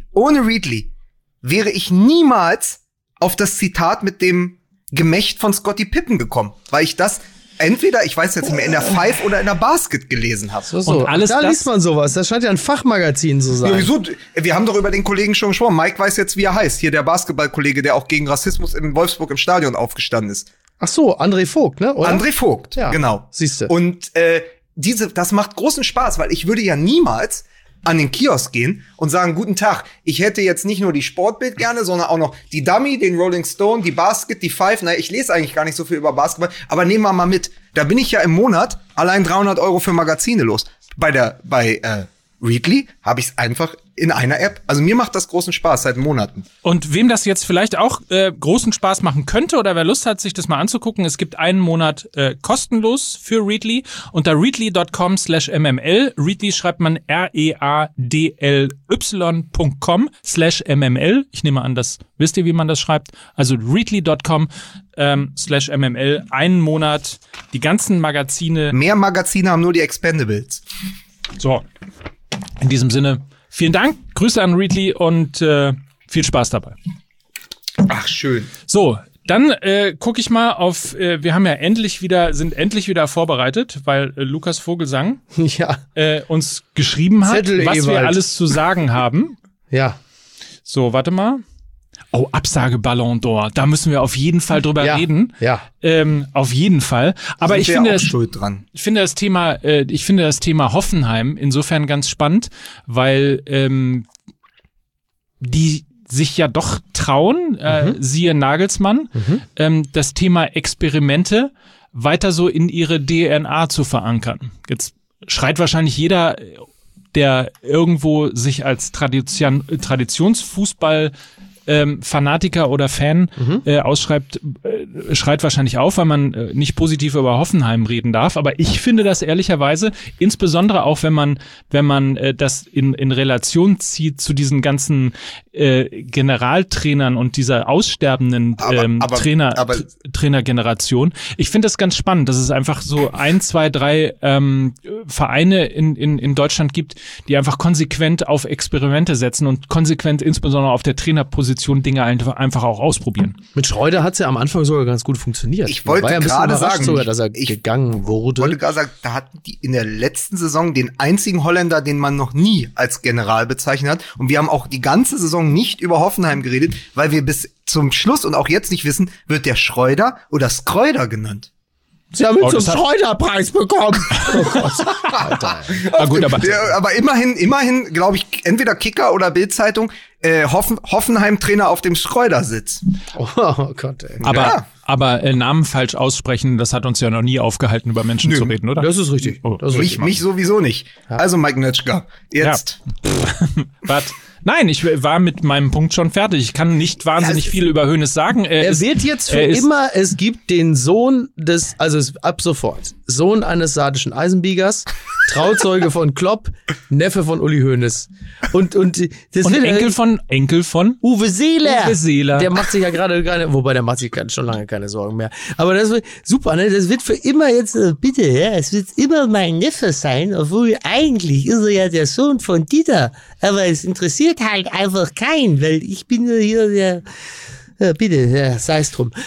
wäre ich niemals auf das Zitat mit dem Gemächt von Scottie Pippen gekommen, weil ich das entweder, ich weiß jetzt nicht mehr, in der Five oder in der Basket gelesen habe. So. Und alles da liest man sowas. Das scheint ja ein Fachmagazin zu sein. Ja, wieso? Wir haben doch über den Kollegen schon gesprochen. Mike weiß jetzt, wie er heißt. Hier der Basketballkollege, der auch gegen Rassismus in Wolfsburg im Stadion aufgestanden ist. Ach so, André Vogt, ne? Oder? André Vogt, ja, genau. Siehste. Und das macht großen Spaß, weil ich würde ja niemals an den Kiosk gehen und sagen, guten Tag, ich hätte jetzt nicht nur die Sportbild gerne, sondern auch noch die Dummy, den Rolling Stone, die Basket, die Five. Naja, ich lese eigentlich gar nicht so viel über Basketball, aber nehmen wir mal mit. Da bin ich ja im Monat allein 300 € für Magazine los. Bei Readly habe ich es einfach in einer App. Also mir macht das großen Spaß seit Monaten. Und wem das jetzt vielleicht auch großen Spaß machen könnte oder wer Lust hat, sich das mal anzugucken, es gibt einen Monat kostenlos für Readly unter readly.com/mml. Readly schreibt man readly.com/mml. Ich nehme an, das wisst ihr, wie man das schreibt. Also readly.com/mml. Einen Monat, die ganzen Magazine. Mehr Magazine haben nur die Expendables. So, in diesem Sinne, vielen Dank, Grüße an Readly und viel Spaß dabei. Ach, schön. So, Dann gucke ich mal auf, wir haben ja sind endlich wieder vorbereitet, weil Lukas Vogelsang uns geschrieben hat, Zettel was Ewald. wir alles zu sagen haben. Ja. So, warte mal. Oh, Absage Ballon d'Or. Da müssen wir auf jeden Fall drüber reden. Ja. Auf jeden Fall. Aber ich finde, schuld dran. ich finde das Thema Hoffenheim insofern ganz spannend, weil die sich ja doch trauen, siehe Nagelsmann, das Thema Experimente weiter so in ihre DNA zu verankern. Jetzt schreit wahrscheinlich jeder, der irgendwo sich als Traditionsfußball Fanatiker oder Fan ausschreibt, schreit wahrscheinlich auf, weil man nicht positiv über Hoffenheim reden darf. Aber ich finde das ehrlicherweise, insbesondere auch, wenn man das in Relation zieht zu diesen ganzen Generaltrainern und dieser aussterbenden Trainergeneration. Ich finde das ganz spannend, dass es einfach so 1, 2, 3 Vereine in Deutschland gibt, die einfach konsequent auf Experimente setzen und konsequent insbesondere auf der Trainerposition Dinge einfach auch ausprobieren. Mit Schreuder hat es ja am Anfang sogar ganz gut funktioniert. Ich wollte war ja ein bisschen gerade überrascht sagen, sogar, dass er gegangen wurde. Ich wollte gerade sagen, da hatten die in der letzten Saison den einzigen Holländer, den man noch nie als General bezeichnet hat. Und wir haben auch die ganze Saison nicht über Hoffenheim geredet, weil wir bis zum Schluss und auch jetzt nicht wissen, wird der Schreuder oder Skreuder genannt. Sie haben jetzt den Schreuder-Preis bekommen. Oh Gott. Alter. Gut, aber immerhin, glaube ich, entweder Kicker oder Bild-Zeitung, Hoffenheim-Trainer auf dem Schreudersitz. Oh Gott, ey. Aber Namen falsch aussprechen, das hat uns ja noch nie aufgehalten, über Menschen zu reden, oder? Das ist richtig. Das ist richtig. Mich sowieso nicht. Ja. Also Mike Nötschger, jetzt. Ja. Was? Nein, ich war mit meinem Punkt schon fertig. Ich kann nicht wahnsinnig viel über Hoeneß sagen. Er wird jetzt für immer, es gibt den Sohn ab sofort, Sohn eines sardischen Eisenbiegers, Trauzeuge von Klopp, Neffe von Uli Hoeneß. Und Enkel von Uwe Seeler. Der macht sich ja gerade wobei der macht sich schon lange keine Sorgen mehr. Aber das wird super, ne? Das wird für immer jetzt, bitte, ja, es wird immer mein Neffe sein, obwohl eigentlich ist er ja der Sohn von Dieter. Aber es interessiert halt einfach keinen, weil ich bin ja hier der, bitte, sei es drum.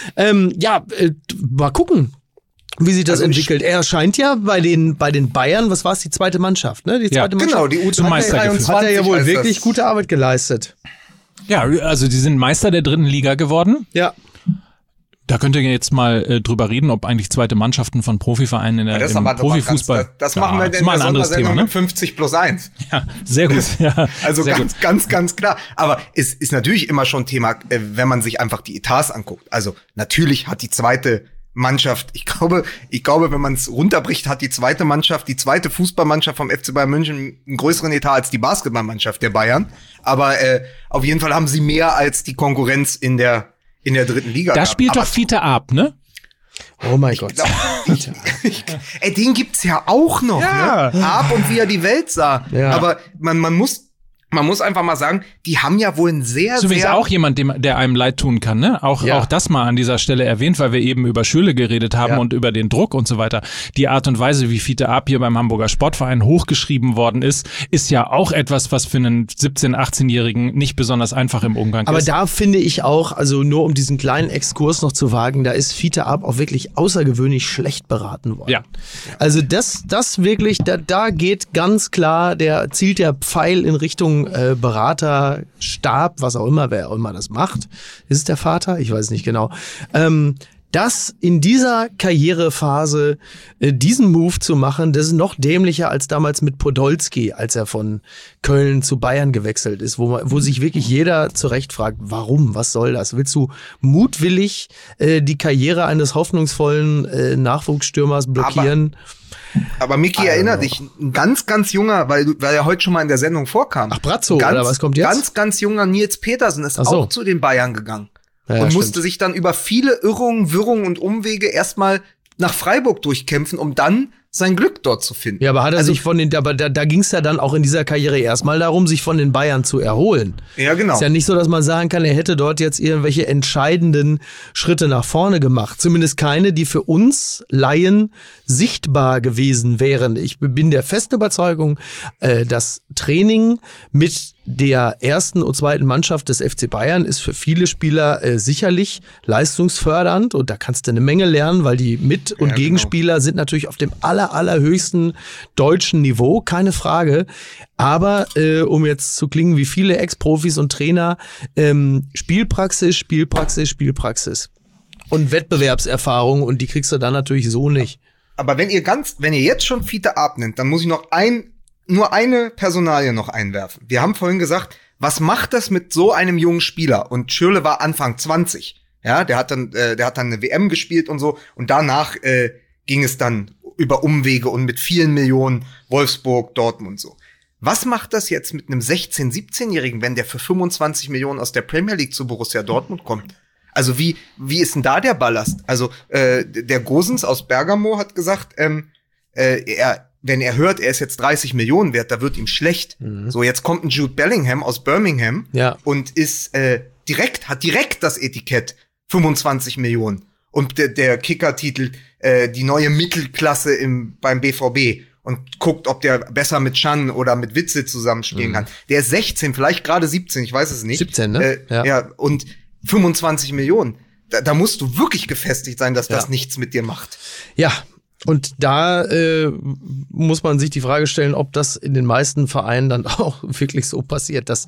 Mal gucken, wie sich das entwickelt. Er scheint ja bei den Bayern, was war es, die zweite Mannschaft, ne? Die zweite Mannschaft. Genau, die U23 hat er ja wohl wirklich gute Arbeit geleistet. Ja, also die sind Meister der 3. Liga geworden. Ja. Da könnt ihr jetzt mal drüber reden, ob eigentlich zweite Mannschaften von Profivereinen im Profifußball. Das machen wir in der Sondersendung mit 50+1. Ja, sehr gut. Ja, also sehr ganz klar. Aber es ist natürlich immer schon Thema, wenn man sich einfach die Etats anguckt. Also natürlich hat die zweite Mannschaft, ich glaube, wenn man es runterbricht, hat die zweite Fußballmannschaft vom FC Bayern München einen größeren Etat als die Basketballmannschaft der Bayern. Aber auf jeden Fall haben sie mehr als die Konkurrenz in der 3. Liga. Da spielt doch Fiete Ab, ne? Oh mein Gott. Den gibt's ja auch noch, ja. Ne? Ab und wie er die Welt sah. Ja. Aber man muss einfach mal sagen, die haben ja wohl ein so wie auch jemand, der einem leid tun kann, ne? Auch das mal an dieser Stelle erwähnt, weil wir eben über Schüle geredet haben und über den Druck und so weiter. Die Art und Weise, wie Fiete Ab hier beim Hamburger Sportverein hochgeschrieben worden ist ja auch etwas, was für einen 17-, 18-Jährigen nicht besonders einfach im Umgang ist. Aber da finde ich auch, also nur um diesen kleinen Exkurs noch zu wagen, da ist Fiete Ab auch wirklich außergewöhnlich schlecht beraten worden. Ja. Also das wirklich, da geht ganz klar, zielt der Pfeil in Richtung Berater, Stab, was auch immer, wer auch immer das macht. Ist es der Vater? Ich weiß nicht genau. Das in dieser Karrierephase, diesen Move zu machen, das ist noch dämlicher als damals mit Podolski, als er von Köln zu Bayern gewechselt ist, wo sich wirklich jeder zurecht fragt, warum, was soll das? Willst du mutwillig die Karriere eines hoffnungsvollen Nachwuchsstürmers blockieren? Aber Micky, erinnere dich, ein ganz, ganz junger, weil er heute schon mal in der Sendung vorkam. Ach, Brazzo, oder was kommt jetzt? Ganz, ganz junger Nils Petersen ist auch zu den Bayern gegangen. Ja, und musste sich dann über viele Irrungen, Wirrungen und Umwege erstmal nach Freiburg durchkämpfen, um dann sein Glück dort zu finden. Ja, aber hat er sich aber da ging es ja dann auch in dieser Karriere erstmal darum, sich von den Bayern zu erholen. Ja, genau. Ist ja nicht so, dass man sagen kann, er hätte dort jetzt irgendwelche entscheidenden Schritte nach vorne gemacht. Zumindest keine, die für uns Laien sichtbar gewesen wären. Ich bin der festen Überzeugung, das Training mit der ersten und zweiten Mannschaft des FC Bayern ist für viele Spieler sicherlich leistungsfördernd und da kannst du eine Menge lernen, weil die Mit- und Gegenspieler sind natürlich auf dem allerhöchsten deutschen Niveau, keine Frage. Aber um jetzt zu klingen wie viele Ex-Profis und Trainer, Spielpraxis und Wettbewerbserfahrung und die kriegst du dann natürlich so nicht. Aber wenn ihr jetzt schon Fiete abnimmt, dann muss ich noch nur eine Personalie noch einwerfen. Wir haben vorhin gesagt, was macht das mit so einem jungen Spieler? Und Schürrle war Anfang 20. Ja, der hat dann eine WM gespielt und so. Und danach ging es dann über Umwege und mit vielen Millionen Wolfsburg, Dortmund so. Was macht das jetzt mit einem 16-, 17-Jährigen, wenn der für 25 Millionen aus der Premier League zu Borussia Dortmund kommt? Also wie ist denn da der Ballast? Also der Gosens aus Bergamo hat gesagt, wenn er hört, er ist jetzt 30 Millionen wert, da wird ihm schlecht. Mhm. So, jetzt kommt ein Jude Bellingham aus Birmingham und ist hat direkt das Etikett 25 Millionen. Und der Kicker-Titel die neue Mittelklasse beim BVB und guckt, ob der besser mit Chan oder mit Witzel zusammenspielen kann. Der ist 16, vielleicht gerade 17, ich weiß es nicht. 17, ne? Ja, und 25 Millionen. Da musst du wirklich gefestigt sein, dass das nichts mit dir macht. Ja, und da muss man sich die Frage stellen, ob das in den meisten Vereinen dann auch wirklich so passiert, dass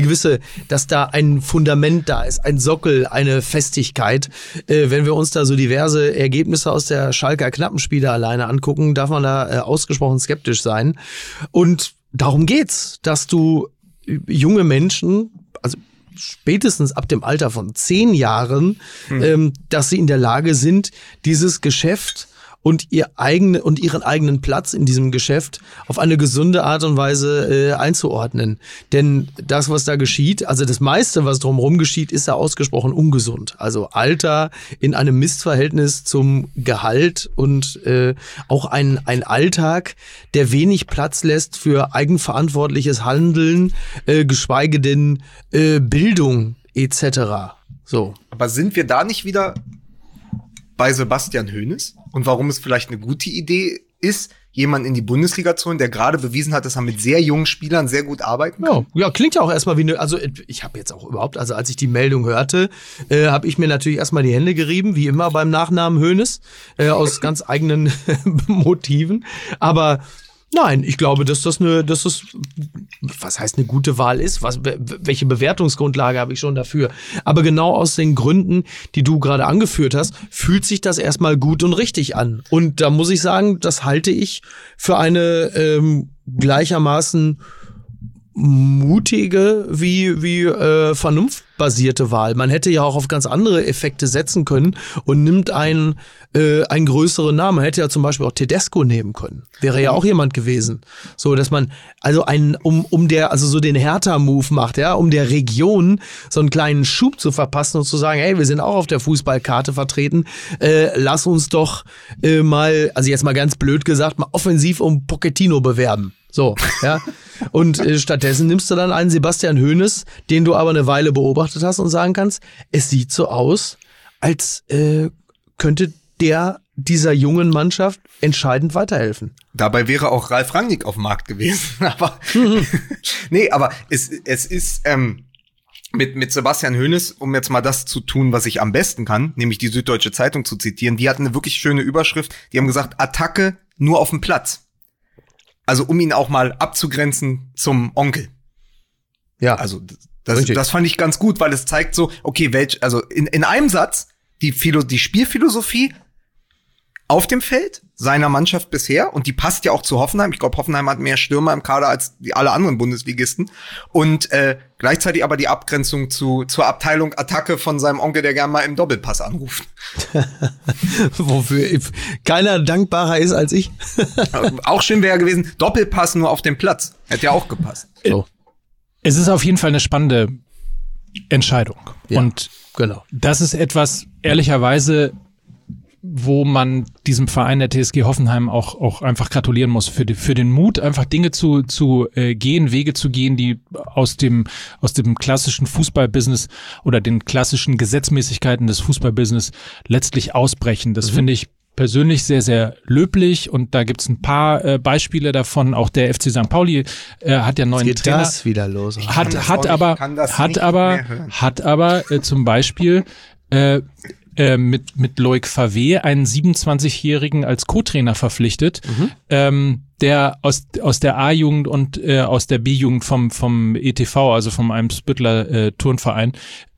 da ein Fundament da ist, ein Sockel, eine Festigkeit. Wenn wir uns da so diverse Ergebnisse aus der Schalker Knappenspiele alleine angucken, darf man da ausgesprochen skeptisch sein. Und darum geht's, dass du junge Menschen, also spätestens ab dem Alter von 10 Jahren, dass sie in der Lage sind, dieses Geschäft und ihren eigenen Platz in diesem Geschäft auf eine gesunde Art und Weise einzuordnen. Denn das, was da geschieht, also das meiste, was drumherum geschieht, ist ja ausgesprochen ungesund. Also Alter in einem Missverhältnis zum Gehalt und auch ein Alltag, der wenig Platz lässt für eigenverantwortliches Handeln, geschweige denn Bildung etc. So. Aber sind wir da nicht wieder bei Sebastian Hoeneß? Und warum es vielleicht eine gute Idee ist, jemanden in die Bundesliga zu holen, der gerade bewiesen hat, dass er mit sehr jungen Spielern sehr gut arbeiten kann? Ja, klingt ja auch erstmal wie also ich habe jetzt auch also als ich die Meldung hörte, habe ich mir natürlich erstmal die Hände gerieben, wie immer beim Nachnamen Hoeneß, aus ganz eigenen Motiven. Aber nein, ich glaube, dass das was heißt eine gute Wahl ist? Welche Bewertungsgrundlage habe ich schon dafür? Aber genau aus den Gründen, die du gerade angeführt hast, fühlt sich das erstmal gut und richtig an. Und da muss ich sagen, das halte ich für eine gleichermaßen mutige wie vernunftbasierte Wahl. Man hätte ja auch auf ganz andere Effekte setzen können und nimmt einen größeren Namen. Man hätte ja zum Beispiel auch Tedesco nehmen können. Wäre ja auch jemand gewesen. So, dass man also so den Hertha-Move macht, ja, um der Region so einen kleinen Schub zu verpassen und zu sagen, hey, wir sind auch auf der Fußballkarte vertreten. Lass uns doch mal, also jetzt mal ganz blöd gesagt, mal offensiv um Pochettino bewerben. So, ja. Und stattdessen nimmst du dann einen Sebastian Hoeneß, den du aber eine Weile beobachtet hast und sagen kannst, es sieht so aus, als könnte dieser jungen Mannschaft entscheidend weiterhelfen. Dabei wäre auch Ralf Rangnick auf dem Markt gewesen. Aber nee, aber es ist mit Sebastian Hoeneß, um jetzt mal das zu tun, was ich am besten kann, nämlich die Süddeutsche Zeitung zu zitieren, die hatten eine wirklich schöne Überschrift. Die haben gesagt, Attacke nur auf dem Platz. Also um ihn auch mal abzugrenzen zum Onkel. Ja. Also das fand ich ganz gut, weil es zeigt so, okay, also in einem Satz die Spielphilosophie auf dem Feld seiner Mannschaft bisher, und die passt ja auch zu Hoffenheim. Ich glaube, Hoffenheim hat mehr Stürmer im Kader als alle anderen Bundesligisten. Und gleichzeitig aber die Abgrenzung zur Abteilung Attacke von seinem Onkel, der gerne mal im Doppelpass anruft. Wofür keiner dankbarer ist als ich. Auch schön wäre gewesen, Doppelpass nur auf dem Platz. Hätte ja auch gepasst. So. Es ist auf jeden Fall eine spannende Entscheidung. Ja, und genau. Das ist etwas, ehrlicherweise, wo man diesem Verein der TSG Hoffenheim auch einfach gratulieren muss für den Mut, einfach Dinge zu gehen, Wege zu gehen, die aus dem klassischen Fußballbusiness oder den klassischen Gesetzmäßigkeiten des Fußballbusiness letztlich ausbrechen. Das finde ich persönlich sehr, sehr löblich, und da gibt's ein paar Beispiele davon. Auch der FC St. Pauli hat ja neuen Trainer. Geht das wieder los? Hat aber zum Beispiel mit Loic Favre einen 27-Jährigen als Co-Trainer verpflichtet, der aus der A-Jugend und aus der B-Jugend vom ETV, also vom Eimsbütteler Turnverein,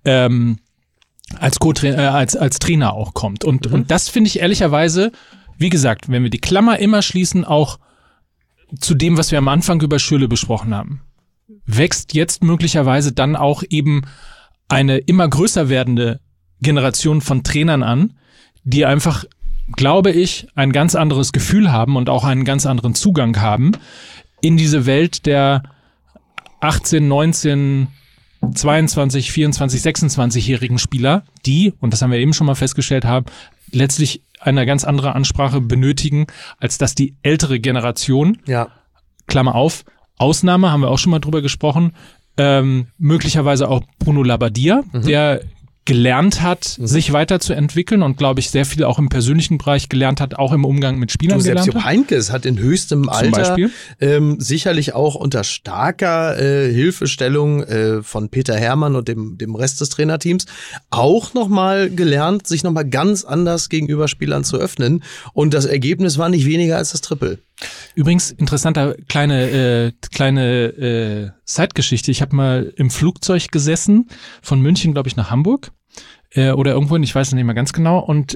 als Co-Trainer, als Trainer auch kommt. Und das finde ich ehrlicherweise, wie gesagt, wenn wir die Klammer immer schließen, auch zu dem, was wir am Anfang über Schürrle besprochen haben, wächst jetzt möglicherweise dann auch eben eine immer größer werdende Generation von Trainern an, die einfach, glaube ich, ein ganz anderes Gefühl haben und auch einen ganz anderen Zugang haben in diese Welt der 18, 19, 22, 24, 26-jährigen Spieler, die, und das haben wir eben schon mal festgestellt haben, letztlich eine ganz andere Ansprache benötigen, als dass die ältere Generation, Klammer auf, Ausnahme, haben wir auch schon mal drüber gesprochen, möglicherweise auch Bruno Labbadia, der gelernt hat, sich weiterzuentwickeln und, glaube ich, sehr viel auch im persönlichen Bereich gelernt hat, auch im Umgang mit Spielern gelernt hat. Selbst Jupp Heynckes hat in höchstem Alter sicherlich auch unter starker Hilfestellung von Peter Hermann und dem Rest des Trainerteams auch nochmal gelernt, sich nochmal ganz anders gegenüber Spielern zu öffnen, und das Ergebnis war nicht weniger als das Triple. Übrigens, interessanter kleine Zeitgeschichte. Ich habe mal im Flugzeug gesessen, von München, glaube ich, nach Hamburg oder irgendwohin, ich weiß nicht mehr ganz genau. Und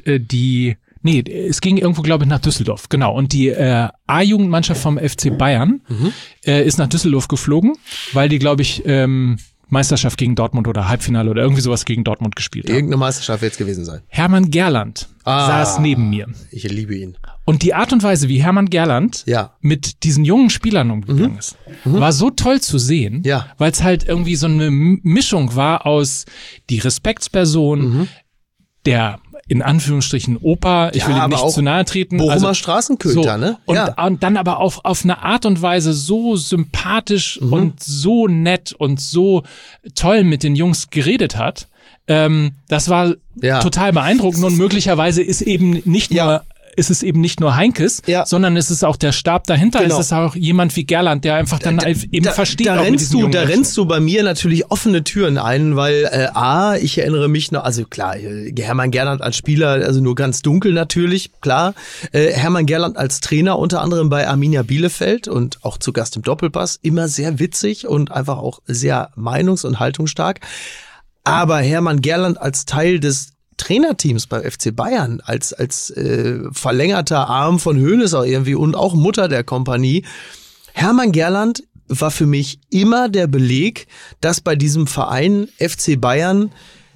es ging irgendwo, glaube ich, nach Düsseldorf. Genau. Und die A-Jugendmannschaft vom FC Bayern ist nach Düsseldorf geflogen, weil die, glaube ich, Meisterschaft gegen Dortmund oder Halbfinale oder irgendwie sowas gegen Dortmund gespielt haben. Irgendeine Meisterschaft wird es gewesen sein. Hermann Gerland saß neben mir. Ich liebe ihn. Und die Art und Weise, wie Hermann Gerland mit diesen jungen Spielern umgegangen ist, war so toll zu sehen, weil es halt irgendwie so eine Mischung war aus die Respektsperson, der in Anführungsstrichen Opa, ich will ihm nicht zu nahe treten. Bochumer Straßenköter, ne? Und dann aber auf eine Art und Weise so sympathisch und so nett und so toll mit den Jungs geredet hat. Das war total beeindruckend, und möglicherweise ist eben nicht nur ist es eben nicht nur Heinkes, sondern es ist auch der Stab dahinter. Genau. Es ist auch jemand wie Gerland, der einfach dann eben versteht. Da rennst du bei mir natürlich offene Türen ein, weil ich erinnere mich noch, also klar, Hermann Gerland als Spieler, also nur ganz dunkel natürlich, klar. Hermann Gerland als Trainer unter anderem bei Arminia Bielefeld und auch zu Gast im Doppelpass, immer sehr witzig und einfach auch sehr meinungs- und haltungsstark. Aber Hermann Gerland als Teil des Trainerteams beim FC Bayern, als verlängerter Arm von Hoeneß auch irgendwie und auch Mutter der Kompanie. Hermann Gerland war für mich immer der Beleg, dass bei diesem Verein FC Bayern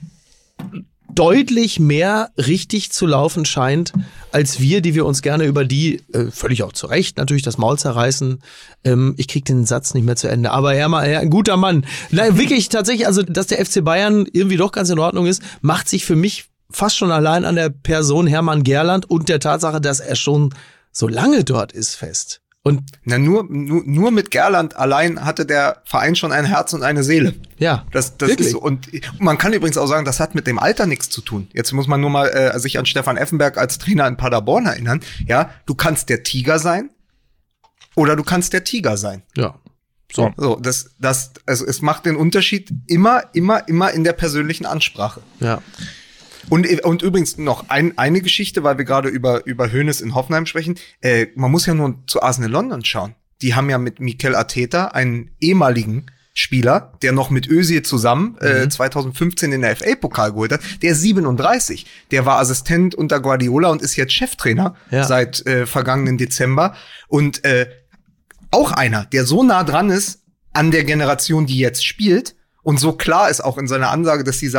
deutlich mehr richtig zu laufen scheint, als wir, die wir uns gerne über die, völlig auch zu Recht, natürlich das Maul zerreißen. Ich krieg den Satz nicht mehr zu Ende. Aber Hermann, ein guter Mann. Wirklich tatsächlich, also dass der FC Bayern irgendwie doch ganz in Ordnung ist, macht sich für mich fast schon allein an der Person Hermann Gerland und der Tatsache, dass er schon so lange dort ist, fest. Und nur mit Gerland allein hatte der Verein schon ein Herz und eine Seele. Ja, das ist so. Und man kann übrigens auch sagen, das hat mit dem Alter nichts zu tun. Jetzt muss man nur mal sich an Stefan Effenberg als Trainer in Paderborn erinnern. Ja, du kannst der Tiger sein oder du kannst der Tiger sein. Ja. So, also es macht den Unterschied immer in der persönlichen Ansprache. Ja. Und übrigens noch eine Geschichte, weil wir gerade über Hoeneß in Hoffenheim sprechen. Man muss ja nur zu Arsenal London schauen. Die haben ja mit Mikel Arteta einen ehemaligen Spieler, der noch mit Özil zusammen 2015 in der FA-Pokal geholt hat. Der ist 37. Der war Assistent unter Guardiola und ist jetzt Cheftrainer seit vergangenen Dezember. Und auch einer, der so nah dran ist an der Generation, die jetzt spielt und so klar ist auch in seiner Ansage, dass sie sagen,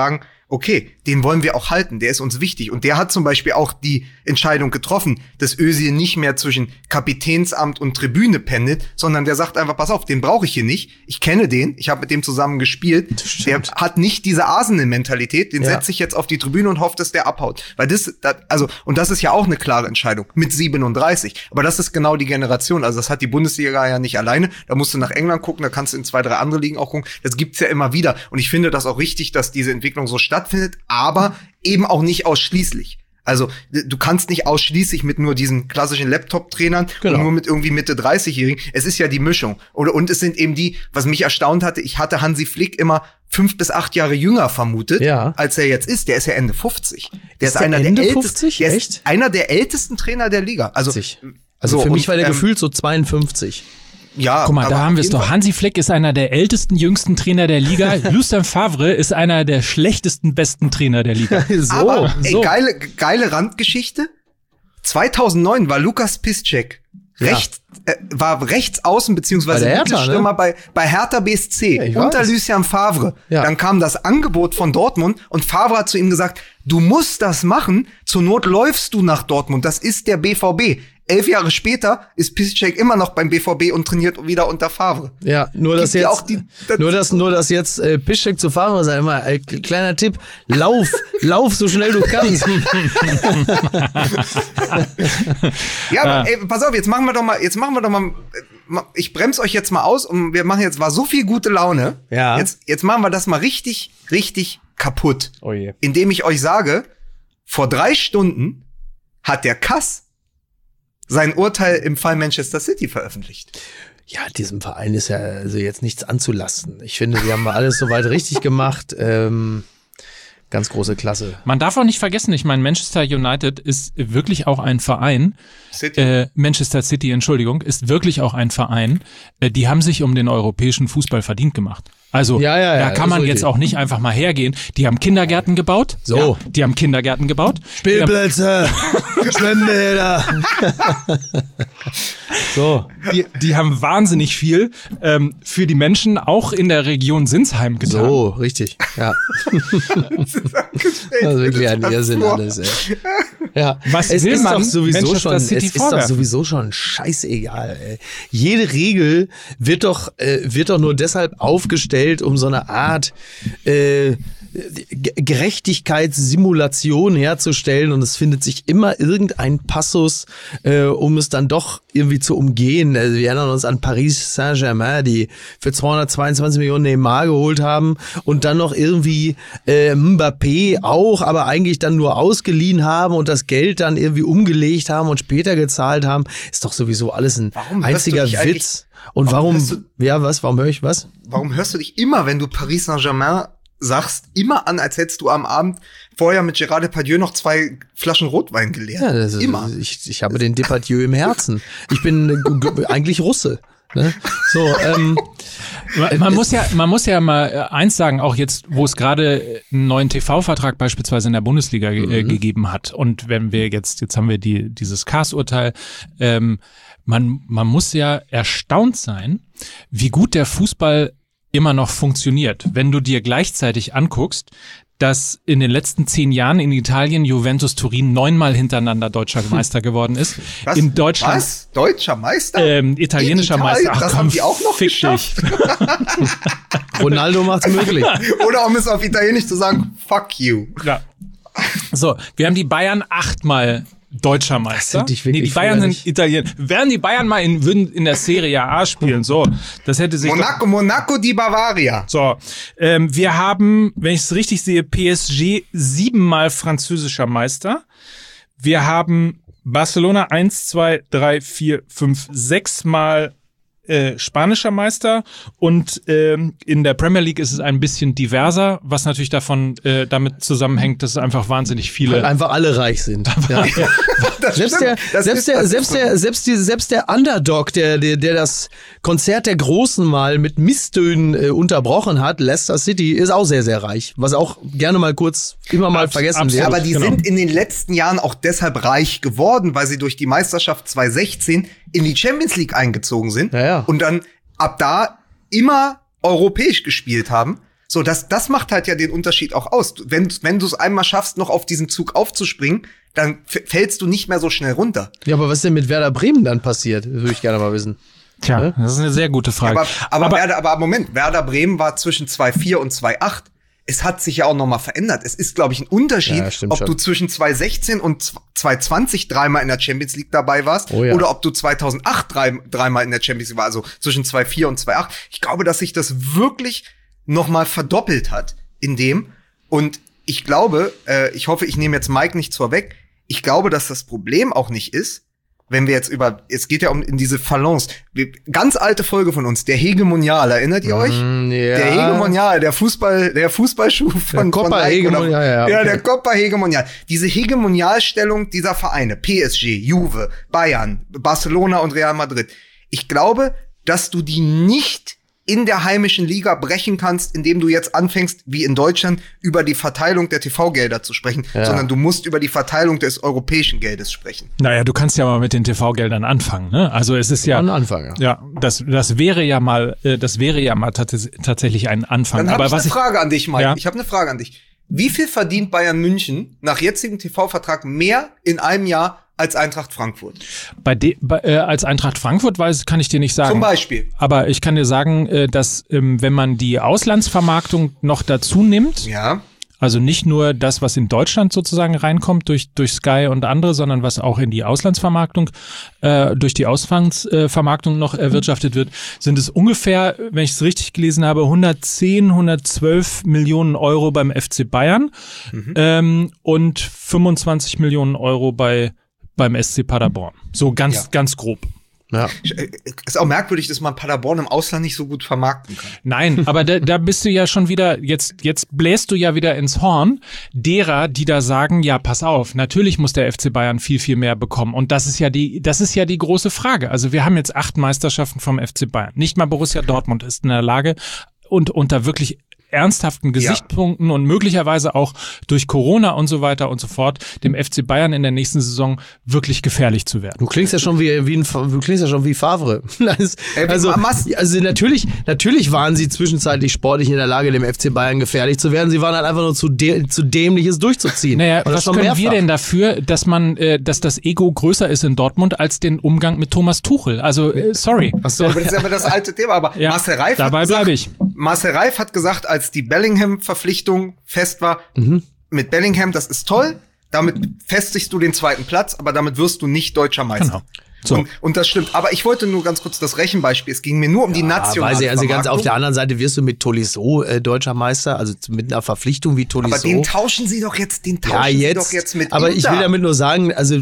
okay, den wollen wir auch halten, der ist uns wichtig. Und der hat zum Beispiel auch die Entscheidung getroffen, dass Özil nicht mehr zwischen Kapitänsamt und Tribüne pendelt, sondern der sagt einfach, pass auf, den brauche ich hier nicht. Ich kenne den, ich habe mit dem zusammen gespielt. Der hat nicht diese Arsenal-Mentalität, den setze ich jetzt auf die Tribüne und hoffe, dass der abhaut. Weil das ist ja auch eine klare Entscheidung mit 37. Aber das ist genau die Generation. Also das hat die Bundesliga ja nicht alleine. Da musst du nach England gucken, da kannst du in 2, 3 andere Ligen auch gucken. Das gibt's ja immer wieder. Und ich finde das auch richtig, dass diese Entwicklung so stattfindet, aber eben auch nicht ausschließlich. Also du kannst nicht ausschließlich mit nur diesen klassischen Laptop-Trainern und nur mit irgendwie Mitte 30-Jährigen. Es ist ja die Mischung. Und es sind eben die, was mich erstaunt hatte, ich hatte Hansi Flick immer 5 bis 8 Jahre jünger vermutet, als er jetzt ist. Der ist ja Ende 50. Der ist einer der ältesten, der ist einer der ältesten Trainer der Liga. Also für mich war der gefühlt so 52. Ja, guck mal, da haben wir es doch. Hansi Flick ist einer der ältesten, jüngsten Trainer der Liga. Lucien Favre ist einer der schlechtesten, besten Trainer der Liga. Geile Randgeschichte. 2009 war Lukas Piszczek war rechts außen beziehungsweise Mittelstürmer bei Hertha BSC unter Lucien Favre. Ja. Dann kam das Angebot von Dortmund und Favre hat zu ihm gesagt, du musst das machen, zur Not läufst du nach Dortmund, das ist der BVB. 11 Jahre später ist Piszczek immer noch beim BVB und trainiert wieder unter Favre. Ja, nur dass jetzt Piszczek zu Favre sei immer kleiner Tipp, lauf so schnell du kannst. Ja, aber pass auf, jetzt machen wir doch mal, ich bremse euch jetzt mal aus und wir machen jetzt war so viel gute Laune. Ja. Jetzt machen wir das mal richtig, richtig kaputt. Oh je. Indem ich euch sage, vor 3 Stunden hat der Kass sein Urteil im Fall Manchester City veröffentlicht. Ja, diesem Verein ist ja also jetzt nichts anzulasten. Ich finde, die haben alles soweit richtig gemacht. Ganz große Klasse. Man darf auch nicht vergessen, ich meine, Manchester United ist wirklich auch ein Verein. Manchester City, Entschuldigung, ist wirklich auch ein Verein. Die haben sich um den europäischen Fußball verdient gemacht. Also da kann man jetzt auch nicht einfach mal hergehen. Die haben Kindergärten gebaut. Die haben Kindergärten gebaut. Spielplätze, Schwimmbäder. Die haben wahnsinnig viel für die Menschen auch in der Region Sinsheim getan. So, richtig. Ja. Das ist wirklich ein Irrsinn alles, ey. Ja. Es ist doch sowieso schon scheißegal, ey. Jede Regel wird doch nur deshalb aufgestellt, um so eine Art Gerechtigkeitssimulation herzustellen, und es findet sich immer irgendein Passus, um es dann doch irgendwie zu umgehen. Also wir erinnern uns an Paris Saint-Germain, die für 222 Millionen Neymar geholt haben und dann noch irgendwie Mbappé auch, aber eigentlich dann nur ausgeliehen haben und das Geld dann irgendwie umgelegt haben und später gezahlt haben. Ist doch sowieso alles ein einziger Witz. Und warum höre ich was? Warum hörst du dich immer, wenn du Paris Saint-Germain sagst, immer an, als hättest du am Abend vorher mit Gérard Depardieu noch 2 Flaschen Rotwein geleert? Ja, immer. Ich habe den Depardieu im Herzen. Ich bin eigentlich Russe. Ne? So, man muss ja mal eins sagen, auch jetzt, wo es gerade einen neuen TV-Vertrag beispielsweise in der Bundesliga gegeben hat. Und wenn wir jetzt haben wir dieses Cars-Urteil, man muss ja erstaunt sein, wie gut der Fußball immer noch funktioniert. Wenn du dir gleichzeitig anguckst, dass in den letzten 10 Jahren in Italien Juventus Turin 9-mal hintereinander deutscher Meister geworden ist. Was? In Deutschland. Was? Deutscher Meister? Italienischer Meister. Ach, das haben die auch noch geschafft. Ronaldo macht's möglich. Oder um es auf Italienisch zu sagen, fuck you. Ja. So, wir haben die Bayern 8-mal deutscher Meister. Die Bayern sind Italiener. Wären die Bayern mal würden in der Serie A spielen, so, das hätte sich Monaco di Bavaria. So, wir haben, wenn ich es richtig sehe, PSG 7-mal französischer Meister. Wir haben Barcelona 1, 2, 3, 4, 5, 6-mal spanischer Meister, und in der Premier League ist es ein bisschen diverser, was natürlich damit zusammenhängt, dass es einfach wahnsinnig viele weil einfach alle reich sind. Ja. Selbst der Underdog, der das Konzert der Großen mal mit Misstönen unterbrochen hat, Leicester City, ist auch sehr, sehr reich, was auch gerne mal kurz immer mal vergessen wird. Aber die sind in den letzten Jahren auch deshalb reich geworden, weil sie durch die Meisterschaft 2016 in die Champions League eingezogen sind und dann ab da immer europäisch gespielt haben. So, das macht halt ja den Unterschied auch aus. Wenn du es einmal schaffst, noch auf diesen Zug aufzuspringen, dann fällst du nicht mehr so schnell runter. Ja, aber was ist denn mit Werder Bremen dann passiert? Würde ich gerne mal wissen. Tja, das ist eine sehr gute Frage. Ja, aber Moment, Werder Bremen war zwischen 2,4 und 2,8. Es hat sich ja auch nochmal verändert. Es ist, glaube ich, ein Unterschied, ob du zwischen 2016 und 2020 dreimal in der Champions League dabei warst oder ob du 2008 dreimal in der Champions League warst, also zwischen 2,4 und 2,8. Ich glaube, dass sich das wirklich nochmal verdoppelt hat in dem. Und ich glaube, ich hoffe, ich nehme jetzt Mike nicht vorweg, ich glaube, dass das Problem auch nicht ist, wenn wir jetzt es geht ja in diese Falance. Ganz alte Folge von uns, der Hegemonial, erinnert ihr euch? Ja. Der Hegemonial, der Fußballschuh von Copa Hegemonial. Ja, der Copa Hegemonial. Diese Hegemonialstellung dieser Vereine, PSG, Juve, Bayern, Barcelona und Real Madrid. Ich glaube, dass du die nicht in der heimischen Liga brechen kannst, indem du jetzt anfängst, wie in Deutschland, über die Verteilung der TV-Gelder zu sprechen, sondern du musst über die Verteilung des europäischen Geldes sprechen. Naja, du kannst ja mal mit den TV-Geldern anfangen, ne? Also es ist ja ein Anfang. Ja, das wäre ja mal tatsächlich ein Anfang. Dann habe ich eine Frage an dich, Mike. Ja? Ich habe eine Frage an dich. Wie viel verdient Bayern München nach jetzigem TV-Vertrag mehr in einem Jahr als Eintracht Frankfurt? Als Eintracht Frankfurt kann ich dir nicht sagen. Zum Beispiel. Aber ich kann dir sagen, dass wenn man die Auslandsvermarktung noch dazu nimmt, also nicht nur das, was in Deutschland sozusagen reinkommt durch Sky und andere, sondern was auch in die Auslandsvermarktung, durch die Auslandsvermarktung noch erwirtschaftet wird, sind es ungefähr, wenn ich es richtig gelesen habe, 112 Millionen Euro beim FC Bayern und 25 Millionen Euro beim SC Paderborn. So ganz grob. Ja. Ist auch merkwürdig, dass man Paderborn im Ausland nicht so gut vermarkten kann. Nein, aber da bist du ja schon wieder, jetzt bläst du ja wieder ins Horn derer, die da sagen, ja, pass auf, natürlich muss der FC Bayern viel, viel mehr bekommen. Und das ist ja die große Frage. Also wir haben jetzt 8 Meisterschaften vom FC Bayern. Nicht mal Borussia Dortmund ist in der Lage und unter wirklich ernsthaften Gesichtspunkten und möglicherweise auch durch Corona und so weiter und so fort dem FC Bayern in der nächsten Saison wirklich gefährlich zu werden. Du klingst ja schon wie Favre. Also natürlich waren sie zwischenzeitlich sportlich in der Lage, dem FC Bayern gefährlich zu werden. Sie waren halt einfach nur zu dämlich, es durchzuziehen. Naja, was können wir denn dafür, dass das Ego größer ist in Dortmund als den Umgang mit Thomas Tuchel? Also, sorry. Ach so, aber das ist aber das alte Thema. Aber Marcel Reif hat gesagt, als die Bellingham-Verpflichtung fest war, mit Bellingham, das ist toll, damit festigst du den 2. Platz, aber damit wirst du nicht deutscher Meister. Genau. So. Und das stimmt. Aber ich wollte nur ganz kurz das Rechenbeispiel. Es ging mir nur um die nationale Also ganz auf der anderen Seite wirst du mit Tolisso deutscher Meister, also mit einer Verpflichtung wie Tolisso. Aber den tauschen sie doch jetzt mit Aber Inter. Ich will damit nur sagen, also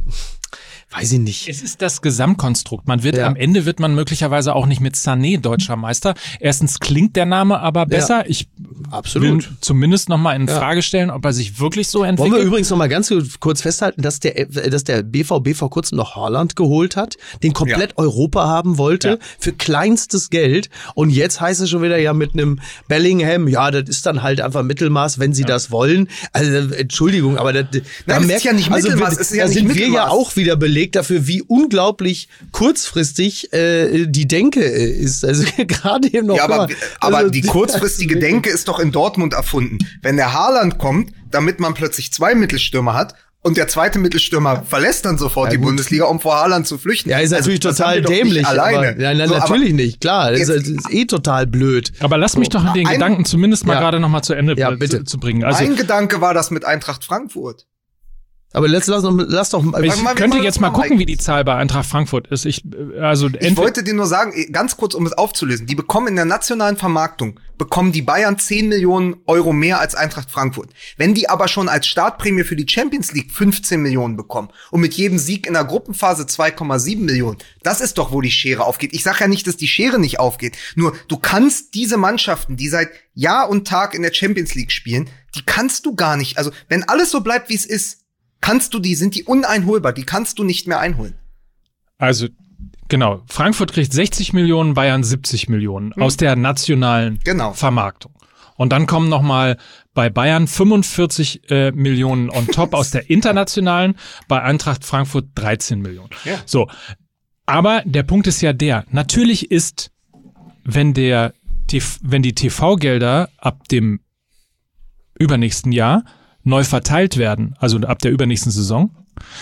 weiß ich nicht. Es ist das Gesamtkonstrukt. Am Ende wird man möglicherweise auch nicht mit Sané deutscher Meister. Erstens klingt der Name aber besser. Ich will zumindest noch mal in Frage stellen, ob er sich wirklich so entwickelt. Wollen wir übrigens noch mal ganz kurz festhalten, dass der BVB vor kurzem noch Haaland geholt hat, den komplett Europa haben wollte, für kleinstes Geld. Und jetzt heißt es schon wieder mit einem Bellingham, das ist dann halt einfach Mittelmaß, wenn sie das wollen. Also Entschuldigung, aber das ist ja nicht Mittelmaß. Da sind wir ja auch wieder belegt dafür, wie unglaublich kurzfristig die Denke ist. Also gerade eben noch. Ja, aber die kurzfristige Denke ist doch in Dortmund erfunden. Wenn der Haaland kommt, damit man plötzlich 2 Mittelstürmer hat und der zweite Mittelstürmer verlässt dann sofort die Bundesliga, um vor Haaland zu flüchten. Ja, ist natürlich total dämlich. Natürlich nicht, klar. Das ist total blöd. Aber lass mich doch den Gedanken zumindest mal gerade noch mal zu Ende zu bringen. Also, mein Gedanke war das mit Eintracht Frankfurt. Aber lass doch. Ich könnte jetzt mal gucken, wie die Zahl bei Eintracht Frankfurt ist. Ich wollte dir nur sagen, ganz kurz, um es aufzulösen. Die bekommen in der nationalen Vermarktung, die Bayern 10 Millionen Euro mehr als Eintracht Frankfurt. Wenn die aber schon als Startprämie für die Champions League 15 Millionen bekommen und mit jedem Sieg in der Gruppenphase 2,7 Millionen, das ist doch, wo die Schere aufgeht. Ich sage ja nicht, dass die Schere nicht aufgeht. Nur, du kannst diese Mannschaften, die seit Jahr und Tag in der Champions League spielen, die kannst du gar nicht. Also, wenn alles so bleibt, wie es ist, sind die uneinholbar, die kannst du nicht mehr einholen. Also, genau, Frankfurt kriegt 60 Millionen, Bayern 70 Millionen aus der nationalen Vermarktung. Und dann kommen nochmal bei Bayern 45 Millionen on top aus der internationalen, bei Eintracht Frankfurt 13 Millionen. Ja. So, aber der Punkt ist ja natürlich ist, wenn der wenn die TV-Gelder ab dem übernächsten Jahr neu verteilt werden, also ab der übernächsten Saison,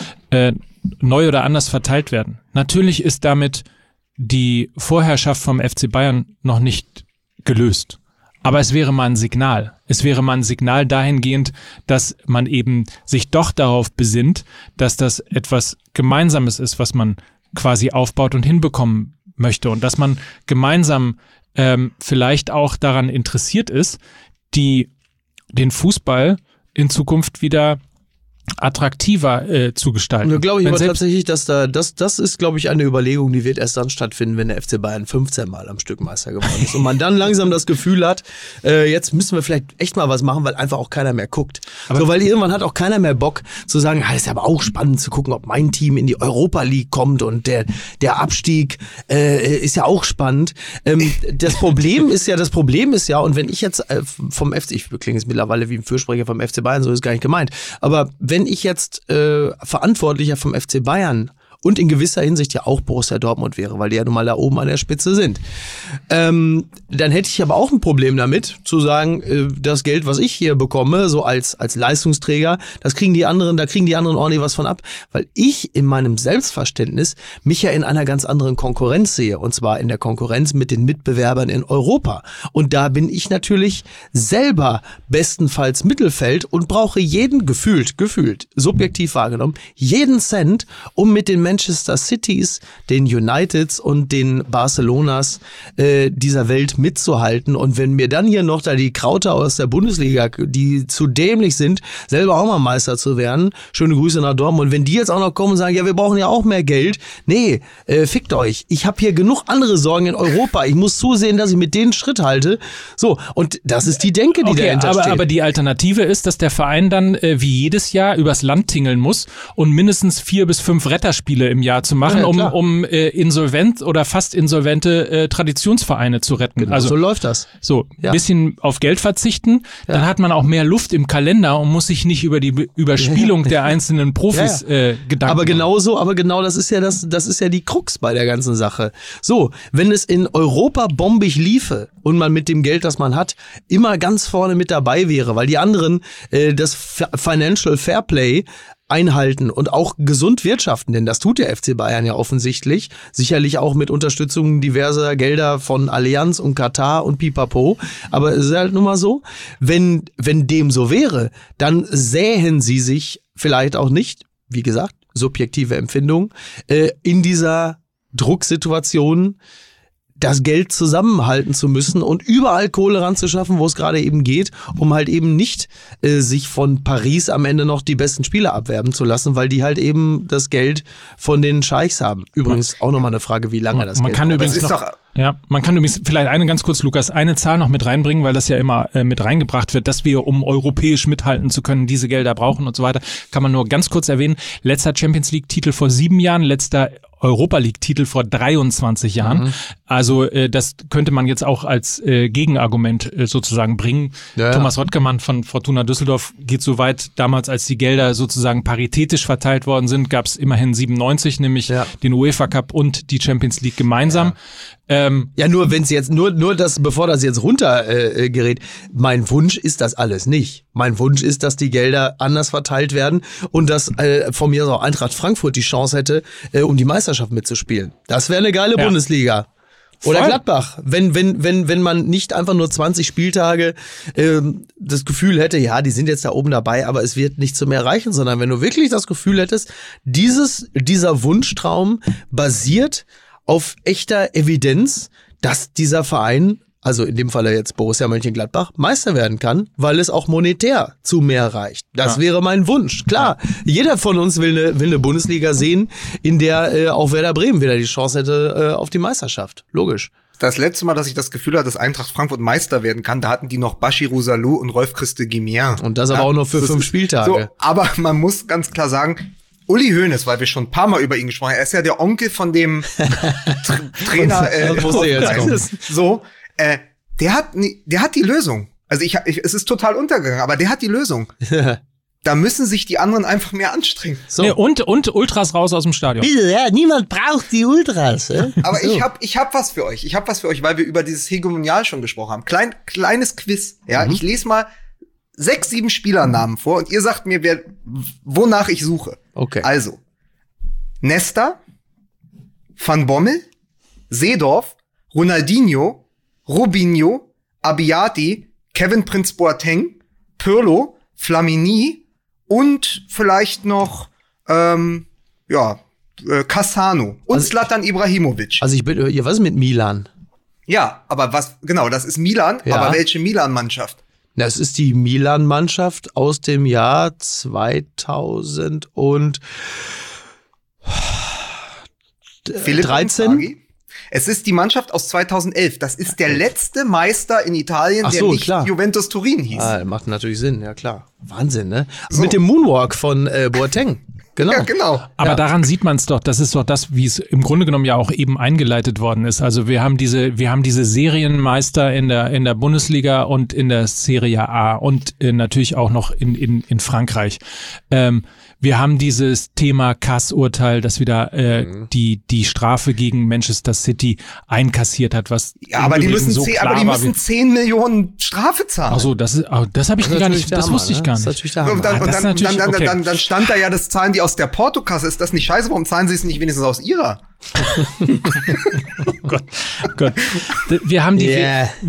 neu oder anders verteilt werden. Natürlich ist damit die Vorherrschaft vom FC Bayern noch nicht gelöst. Aber es wäre mal ein Signal. Es wäre mal ein Signal dahingehend, dass man eben sich doch darauf besinnt, dass das etwas Gemeinsames ist, was man quasi aufbaut und hinbekommen möchte. Und dass man gemeinsam vielleicht auch daran interessiert ist, den Fußball in Zukunft wieder attraktiver zu gestalten. Da glaube ich aber tatsächlich, dass das ist, glaube ich, eine Überlegung, die wird erst dann stattfinden, wenn der FC Bayern 15 Mal am Stück Meister geworden ist und man dann langsam das Gefühl hat, jetzt müssen wir vielleicht echt mal was machen, weil einfach auch keiner mehr guckt. Weil irgendwann hat auch keiner mehr Bock zu sagen, ist ja aber auch spannend zu gucken, ob mein Team in die Europa League kommt und der Abstieg ist ja auch spannend. Das Problem ist ja, und wenn ich jetzt vom FC, ich klinge jetzt mittlerweile wie ein Fürsprecher vom FC Bayern, so ist gar nicht gemeint, aber wenn ich jetzt Verantwortlicher vom FC Bayern und in gewisser Hinsicht ja auch Borussia Dortmund wäre, weil die ja nun mal da oben an der Spitze sind, dann hätte ich aber auch ein Problem damit, zu sagen, das Geld, was ich hier bekomme, so als Leistungsträger, da kriegen die anderen ordentlich was von ab, weil ich in meinem Selbstverständnis mich ja in einer ganz anderen Konkurrenz sehe, und zwar in der Konkurrenz mit den Mitbewerbern in Europa. Und da bin ich natürlich selber bestenfalls Mittelfeld und brauche gefühlt, subjektiv wahrgenommen, jeden Cent, um mit den Manchester Cities, den Uniteds und den Barcelonas dieser Welt mitzuhalten. Und wenn mir dann hier noch da die Krauter aus der Bundesliga, die zu dämlich sind, selber auch mal Meister zu werden, schöne Grüße nach Dortmund, und wenn die jetzt auch noch kommen und sagen, ja, wir brauchen ja auch mehr Geld, nee, fickt euch. Ich habe hier genug andere Sorgen in Europa. Ich muss zusehen, dass ich mit denen Schritt halte. So, und das ist die Denke, die dahinter steht. Aber die Alternative ist, dass der Verein dann wie jedes Jahr übers Land tingeln muss und mindestens 4 bis 5 Retterspiele im Jahr zu machen, um insolvent oder fast insolvente Traditionsvereine zu retten. Genau, also so läuft das. So, ein bisschen auf Geld verzichten, dann hat man auch mehr Luft im Kalender und muss sich nicht über die Überspielung der einzelnen Profis Gedanken machen. Aber genau das ist ja die Krux bei der ganzen Sache. So, wenn es in Europa bombig liefe und man mit dem Geld, das man hat, immer ganz vorne mit dabei wäre, weil die anderen das Financial Fairplay einhalten und auch gesund wirtschaften, denn das tut der FC Bayern ja offensichtlich, sicherlich auch mit Unterstützung diverser Gelder von Allianz und Katar und Pipapo, aber es ist halt nun mal so, wenn dem so wäre, dann sähen sie sich vielleicht auch nicht, wie gesagt, subjektive Empfindung, in dieser Drucksituation das Geld zusammenhalten zu müssen und überall Kohle ranzuschaffen, wo es gerade eben geht, um halt eben nicht sich von Paris am Ende noch die besten Spieler abwerben zu lassen, weil die halt eben das Geld von den Scheichs haben. Übrigens auch nochmal eine Frage, wie lange das Geld kann übrigens man kann übrigens vielleicht eine Zahl noch mit reinbringen, weil das ja immer mit reingebracht wird, dass wir, um europäisch mithalten zu können, diese Gelder brauchen und so weiter. Kann man nur ganz kurz erwähnen. Letzter Champions League-Titel vor 7 Jahren, letzter Europa League-Titel vor 23 Jahren. Mhm. Also das könnte man jetzt auch als Gegenargument sozusagen bringen. Ja. Thomas Röttgermann von Fortuna Düsseldorf geht so weit, damals als die Gelder sozusagen paritätisch verteilt worden sind, gab es immerhin 97, nämlich den UEFA Cup und die Champions League gemeinsam. Nur wenn es jetzt, nur das, bevor das jetzt runtergerät, mein Wunsch ist das alles nicht. Mein Wunsch ist, dass die Gelder anders verteilt werden und dass von mir aus auch Eintracht Frankfurt die Chance hätte, um die Meisterschaft mitzuspielen. Das wäre eine geile Bundesliga. Oder Gladbach, wenn man nicht einfach nur 20 Spieltage das Gefühl hätte, ja, die sind jetzt da oben dabei, aber es wird nicht zu mehr reichen, sondern wenn du wirklich das Gefühl hättest, dieser Wunschtraum basiert auf echter Evidenz, dass dieser Verein, also in dem Falle jetzt Borussia Mönchengladbach, Meister werden kann, weil es auch monetär zu mehr reicht. Das wäre mein Wunsch. Klar, jeder von uns will eine Bundesliga sehen, in der auch Werder Bremen wieder die Chance hätte auf die Meisterschaft. Logisch. Das letzte Mal, dass ich das Gefühl hatte, dass Eintracht Frankfurt Meister werden kann, da hatten die noch Bashirou Salou und Rolf-Christe Guimien. Und das aber auch noch für 5 Spieltage. So, aber man muss ganz klar sagen, Uli Hoeneß, weil wir schon ein paar Mal über ihn gesprochen haben, er ist ja der Onkel von dem Trainer. Der hat die Lösung. Also es ist total untergegangen, aber der hat die Lösung. Da müssen sich die anderen einfach mehr anstrengen. So. Nee, und Ultras raus aus dem Stadion. Bitte, ja, niemand braucht die Ultras. Aber so. ich hab was für euch. Weil wir über dieses Hegemonial schon gesprochen haben. Kleines Quiz. Ja, ich lese mal 6, 7 Spielernamen vor und ihr sagt mir, wonach ich suche. Okay. Also, Nesta, Van Bommel, Seedorf, Ronaldinho, Robinho, Abbiati, Kevin Prince Boateng, Pirlo, Flamini und vielleicht noch Cassano und Zlatan Ibrahimovic. Also was ist mit Milan? Ja, aber das ist Milan, aber welche Milan-Mannschaft? Das ist die Milan-Mannschaft aus dem Jahr 2013. Es ist die Mannschaft aus 2011. Das ist der letzte Meister in Italien, der nicht Juventus Turin hieß. Macht natürlich Sinn, ja klar. Wahnsinn, ne? So. Mit dem Moonwalk von Boateng. Genau. Ja, genau. Aber daran sieht man es doch, das ist doch das, wie es im Grunde genommen ja auch eben eingeleitet worden ist. Also wir haben diese Serienmeister in der Bundesliga und in der Serie A und natürlich auch noch in Frankreich. Wir haben dieses Thema Kass-Urteil, das wieder die Strafe gegen Manchester City einkassiert hat, was aber die müssen 10 Millionen Strafe zahlen. Ach so, das habe ich gar nicht, das wusste ich gar nicht. Das ist natürlich der Hammer. Dann stand da ja, das zahlen die aus der Portokasse. Ist das nicht scheiße? Warum zahlen sie es nicht wenigstens aus ihrer? Oh Gott. Wir haben die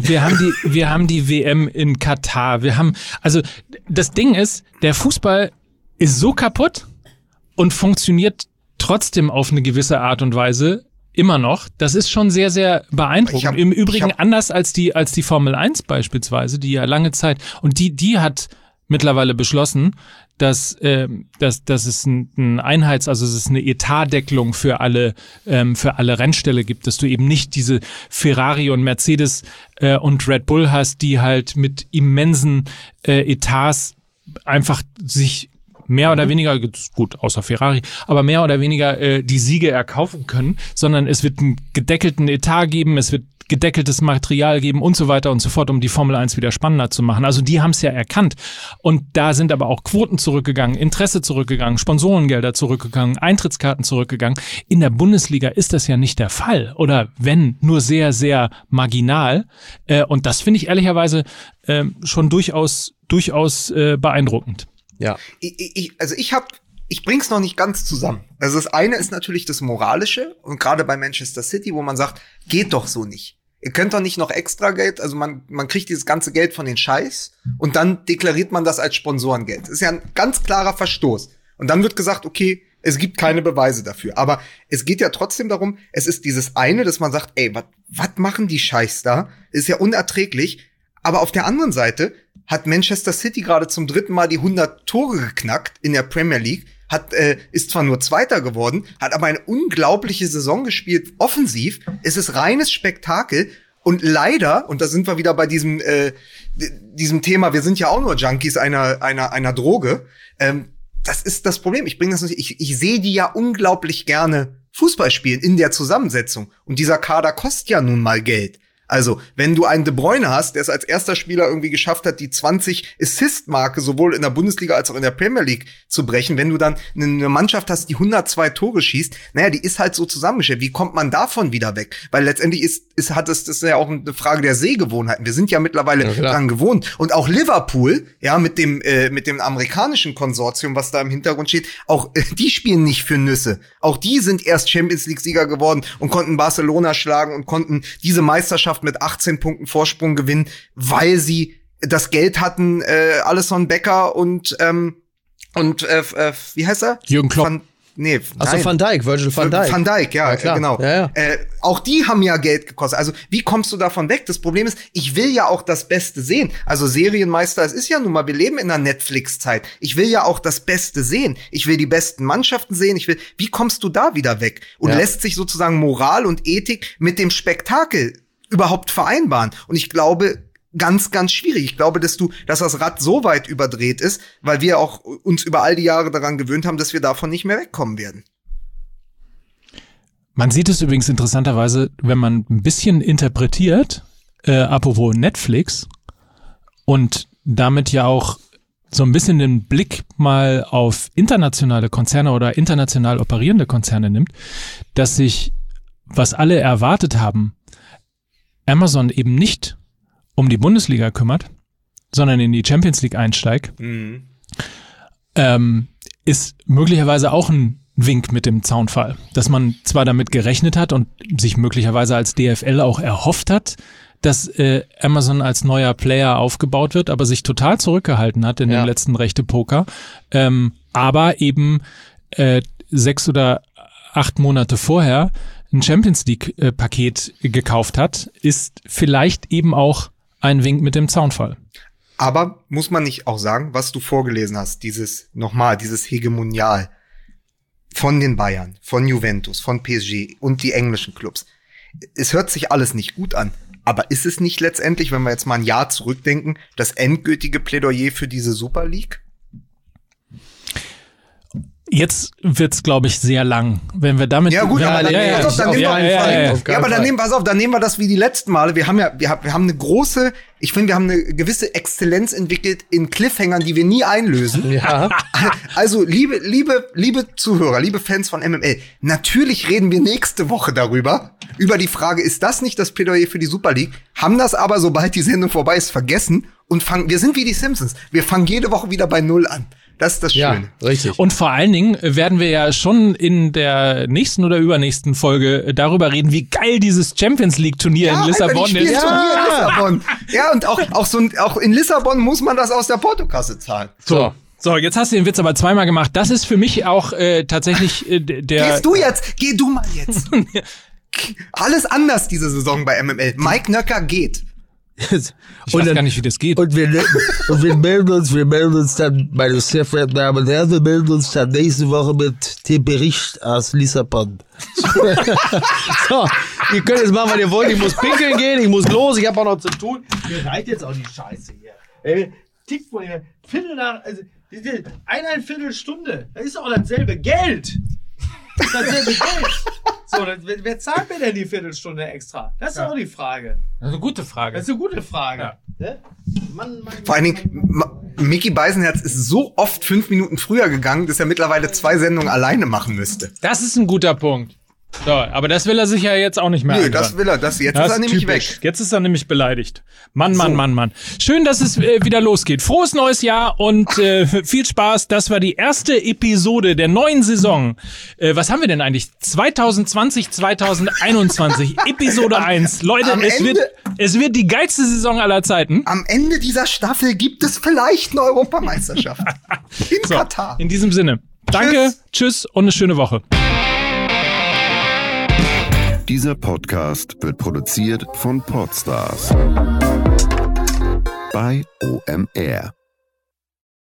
WM in Katar. Also das Ding ist, der Fußball ist so kaputt und funktioniert trotzdem auf eine gewisse Art und Weise immer noch. Das ist schon sehr, sehr beeindruckend. Im Übrigen anders als die Formel 1 beispielsweise, die ja lange Zeit, und die hat mittlerweile beschlossen, dass es also es ist eine Etatdeckelung für alle Rennställe gibt, dass du eben nicht diese Ferrari und Mercedes und Red Bull hast, die halt mit immensen Etats einfach sich mehr oder weniger, gut, außer Ferrari, aber mehr oder weniger die Siege erkaufen können, sondern es wird einen gedeckelten Etat geben, es wird gedeckeltes Material geben und so weiter und so fort, um die Formel 1 wieder spannender zu machen. Also die haben es ja erkannt. Und da sind aber auch Quoten zurückgegangen, Interesse zurückgegangen, Sponsorengelder zurückgegangen, Eintrittskarten zurückgegangen. In der Bundesliga ist das ja nicht der Fall. Oder wenn, nur sehr, sehr marginal. Und das finde ich ehrlicherweise schon durchaus beeindruckend. Ja. Ich bring's noch nicht ganz zusammen. Also das eine ist natürlich das Moralische und gerade bei Manchester City, wo man sagt, geht doch so nicht. Ihr könnt doch nicht noch extra Geld, also man kriegt dieses ganze Geld von den Scheichs und dann deklariert man das als Sponsorengeld. Das ist ja ein ganz klarer Verstoß. Und dann wird gesagt, okay, es gibt keine Beweise dafür. Aber es geht ja trotzdem darum, es ist dieses eine, dass man sagt, ey, was machen die Scheichs da? Ist ja unerträglich. Aber auf der anderen Seite hat Manchester City gerade zum 3. Mal die 100 Tore geknackt in der Premier League, ist zwar nur Zweiter geworden, hat aber eine unglaubliche Saison gespielt, offensiv. Es ist reines Spektakel und leider, und da sind wir wieder bei diesem Thema, wir sind ja auch nur Junkies einer Droge, das ist das Problem. Ich sehe die ja unglaublich gerne Fußball spielen in der Zusammensetzung und dieser Kader kostet ja nun mal Geld. Also, wenn du einen De Bruyne hast, der es als erster Spieler irgendwie geschafft hat, die 20 Assist-Marke sowohl in der Bundesliga als auch in der Premier League zu brechen, wenn du dann eine Mannschaft hast, die 102 Tore schießt, naja, die ist halt so zusammengestellt. Wie kommt man davon wieder weg? Weil letztendlich das ist ja auch eine Frage der Sehgewohnheiten. Wir sind ja mittlerweile dran gewohnt. Und auch Liverpool, ja, mit dem amerikanischen Konsortium, was da im Hintergrund steht, auch die spielen nicht für Nüsse. Auch die sind erst Champions League-Sieger geworden und konnten Barcelona schlagen und konnten diese Meisterschaft mit 18 Punkten Vorsprung gewinnen, weil sie das Geld hatten, Alisson Becker und wie heißt er? Jürgen Klopp. Van Dijk, Virgil van Dijk. Van Dijk, ja, klar. Genau. Ja. Auch die haben ja Geld gekostet. Also wie kommst du davon weg? Das Problem ist, ich will ja auch das Beste sehen. Also Serienmeister, es ist ja nun mal, wir leben in einer Netflix-Zeit. Ich will ja auch das Beste sehen. Ich will die besten Mannschaften sehen. Wie kommst du da wieder weg? Und lässt sich sozusagen Moral und Ethik mit dem Spektakel überhaupt vereinbaren? Und ich glaube, ganz, ganz schwierig. Ich glaube, dass das Rad so weit überdreht ist, weil wir auch uns über all die Jahre daran gewöhnt haben, dass wir davon nicht mehr wegkommen werden. Man sieht es übrigens interessanterweise, wenn man ein bisschen interpretiert, apropos Netflix, und damit ja auch so ein bisschen den Blick mal auf internationale Konzerne oder international operierende Konzerne nimmt, dass sich, was alle erwartet haben, Amazon eben nicht um die Bundesliga kümmert, sondern in die Champions League einsteigt, ist möglicherweise auch ein Wink mit dem Zaunfall, dass man zwar damit gerechnet hat und sich möglicherweise als DFL auch erhofft hat, dass Amazon als neuer Player aufgebaut wird, aber sich total zurückgehalten hat in dem letzten Rechte-Poker, aber eben 6 oder 8 Monate vorher ein Champions League-Paket gekauft hat, ist vielleicht eben auch ein Wink mit dem Zaunfall. Aber muss man nicht auch sagen, was du vorgelesen hast, dieses Hegemonial von den Bayern, von Juventus, von PSG und die englischen Clubs. Es hört sich alles nicht gut an, aber ist es nicht letztendlich, wenn wir jetzt mal ein Jahr zurückdenken, das endgültige Plädoyer für diese Super League? Jetzt wird's, glaube ich, sehr lang, wenn wir damit. Ja gut, aber dann nehmen wir das wie die letzten Male. Wir haben eine große, ich finde, wir haben eine gewisse Exzellenz entwickelt in Cliffhangern, die wir nie einlösen. Ja. Also, liebe Zuhörer, liebe Fans von MML, natürlich reden wir nächste Woche über die Frage, ist das nicht das Plädoyer für die Super League? Haben das aber, sobald die Sendung vorbei ist, vergessen und wir sind wie die Simpsons. Wir fangen jede Woche wieder bei Null an. Das ist das Schöne. Ja, richtig. Und vor allen Dingen werden wir ja schon in der nächsten oder übernächsten Folge darüber reden, wie geil dieses Champions League Turnier in Lissabon ist. Ja, und auch in Lissabon muss man das aus der Portokasse zahlen. So, jetzt hast du den Witz aber zweimal gemacht. Das ist für mich auch tatsächlich der... Geh du mal jetzt. Alles anders diese Saison bei MML. Mike Nöcker geht. Ich weiß gar nicht, wie das geht. Und wir melden uns dann, meine sehr verehrten Damen und Herren, wir melden uns dann nächste Woche mit dem Bericht aus Lissabon. So, ihr könnt jetzt machen, was ihr wollt. Ich muss pinkeln gehen, ich muss los, ich habe auch noch zu tun. Mir reicht jetzt auch die Scheiße hier. Tickt von hier. Eineinviertel Stunde. Das ist auch dasselbe Geld. So, wer zahlt mir denn die Viertelstunde extra? Das ist auch die Frage. Das ist eine gute Frage. Ja. Ne? Vor allen Dingen, Micky Beisenherz ist so oft 5 Minuten früher gegangen, dass er mittlerweile 2 Sendungen alleine machen müsste. Das ist ein guter Punkt. So, aber das will er sich ja jetzt auch nicht mehr anhören. Das will er. Jetzt ist er nämlich weg. Jetzt ist er nämlich beleidigt. Mann. Schön, dass es wieder losgeht. Frohes neues Jahr und viel Spaß. Das war die erste Episode der neuen Saison. Was haben wir denn eigentlich? 2020, 2021. Episode 1. Leute, es wird die geilste Saison aller Zeiten. Am Ende dieser Staffel gibt es vielleicht eine Europameisterschaft. In Katar. In diesem Sinne. Danke, tschüss und eine schöne Woche. Dieser Podcast wird produziert von Podstars bei OMR.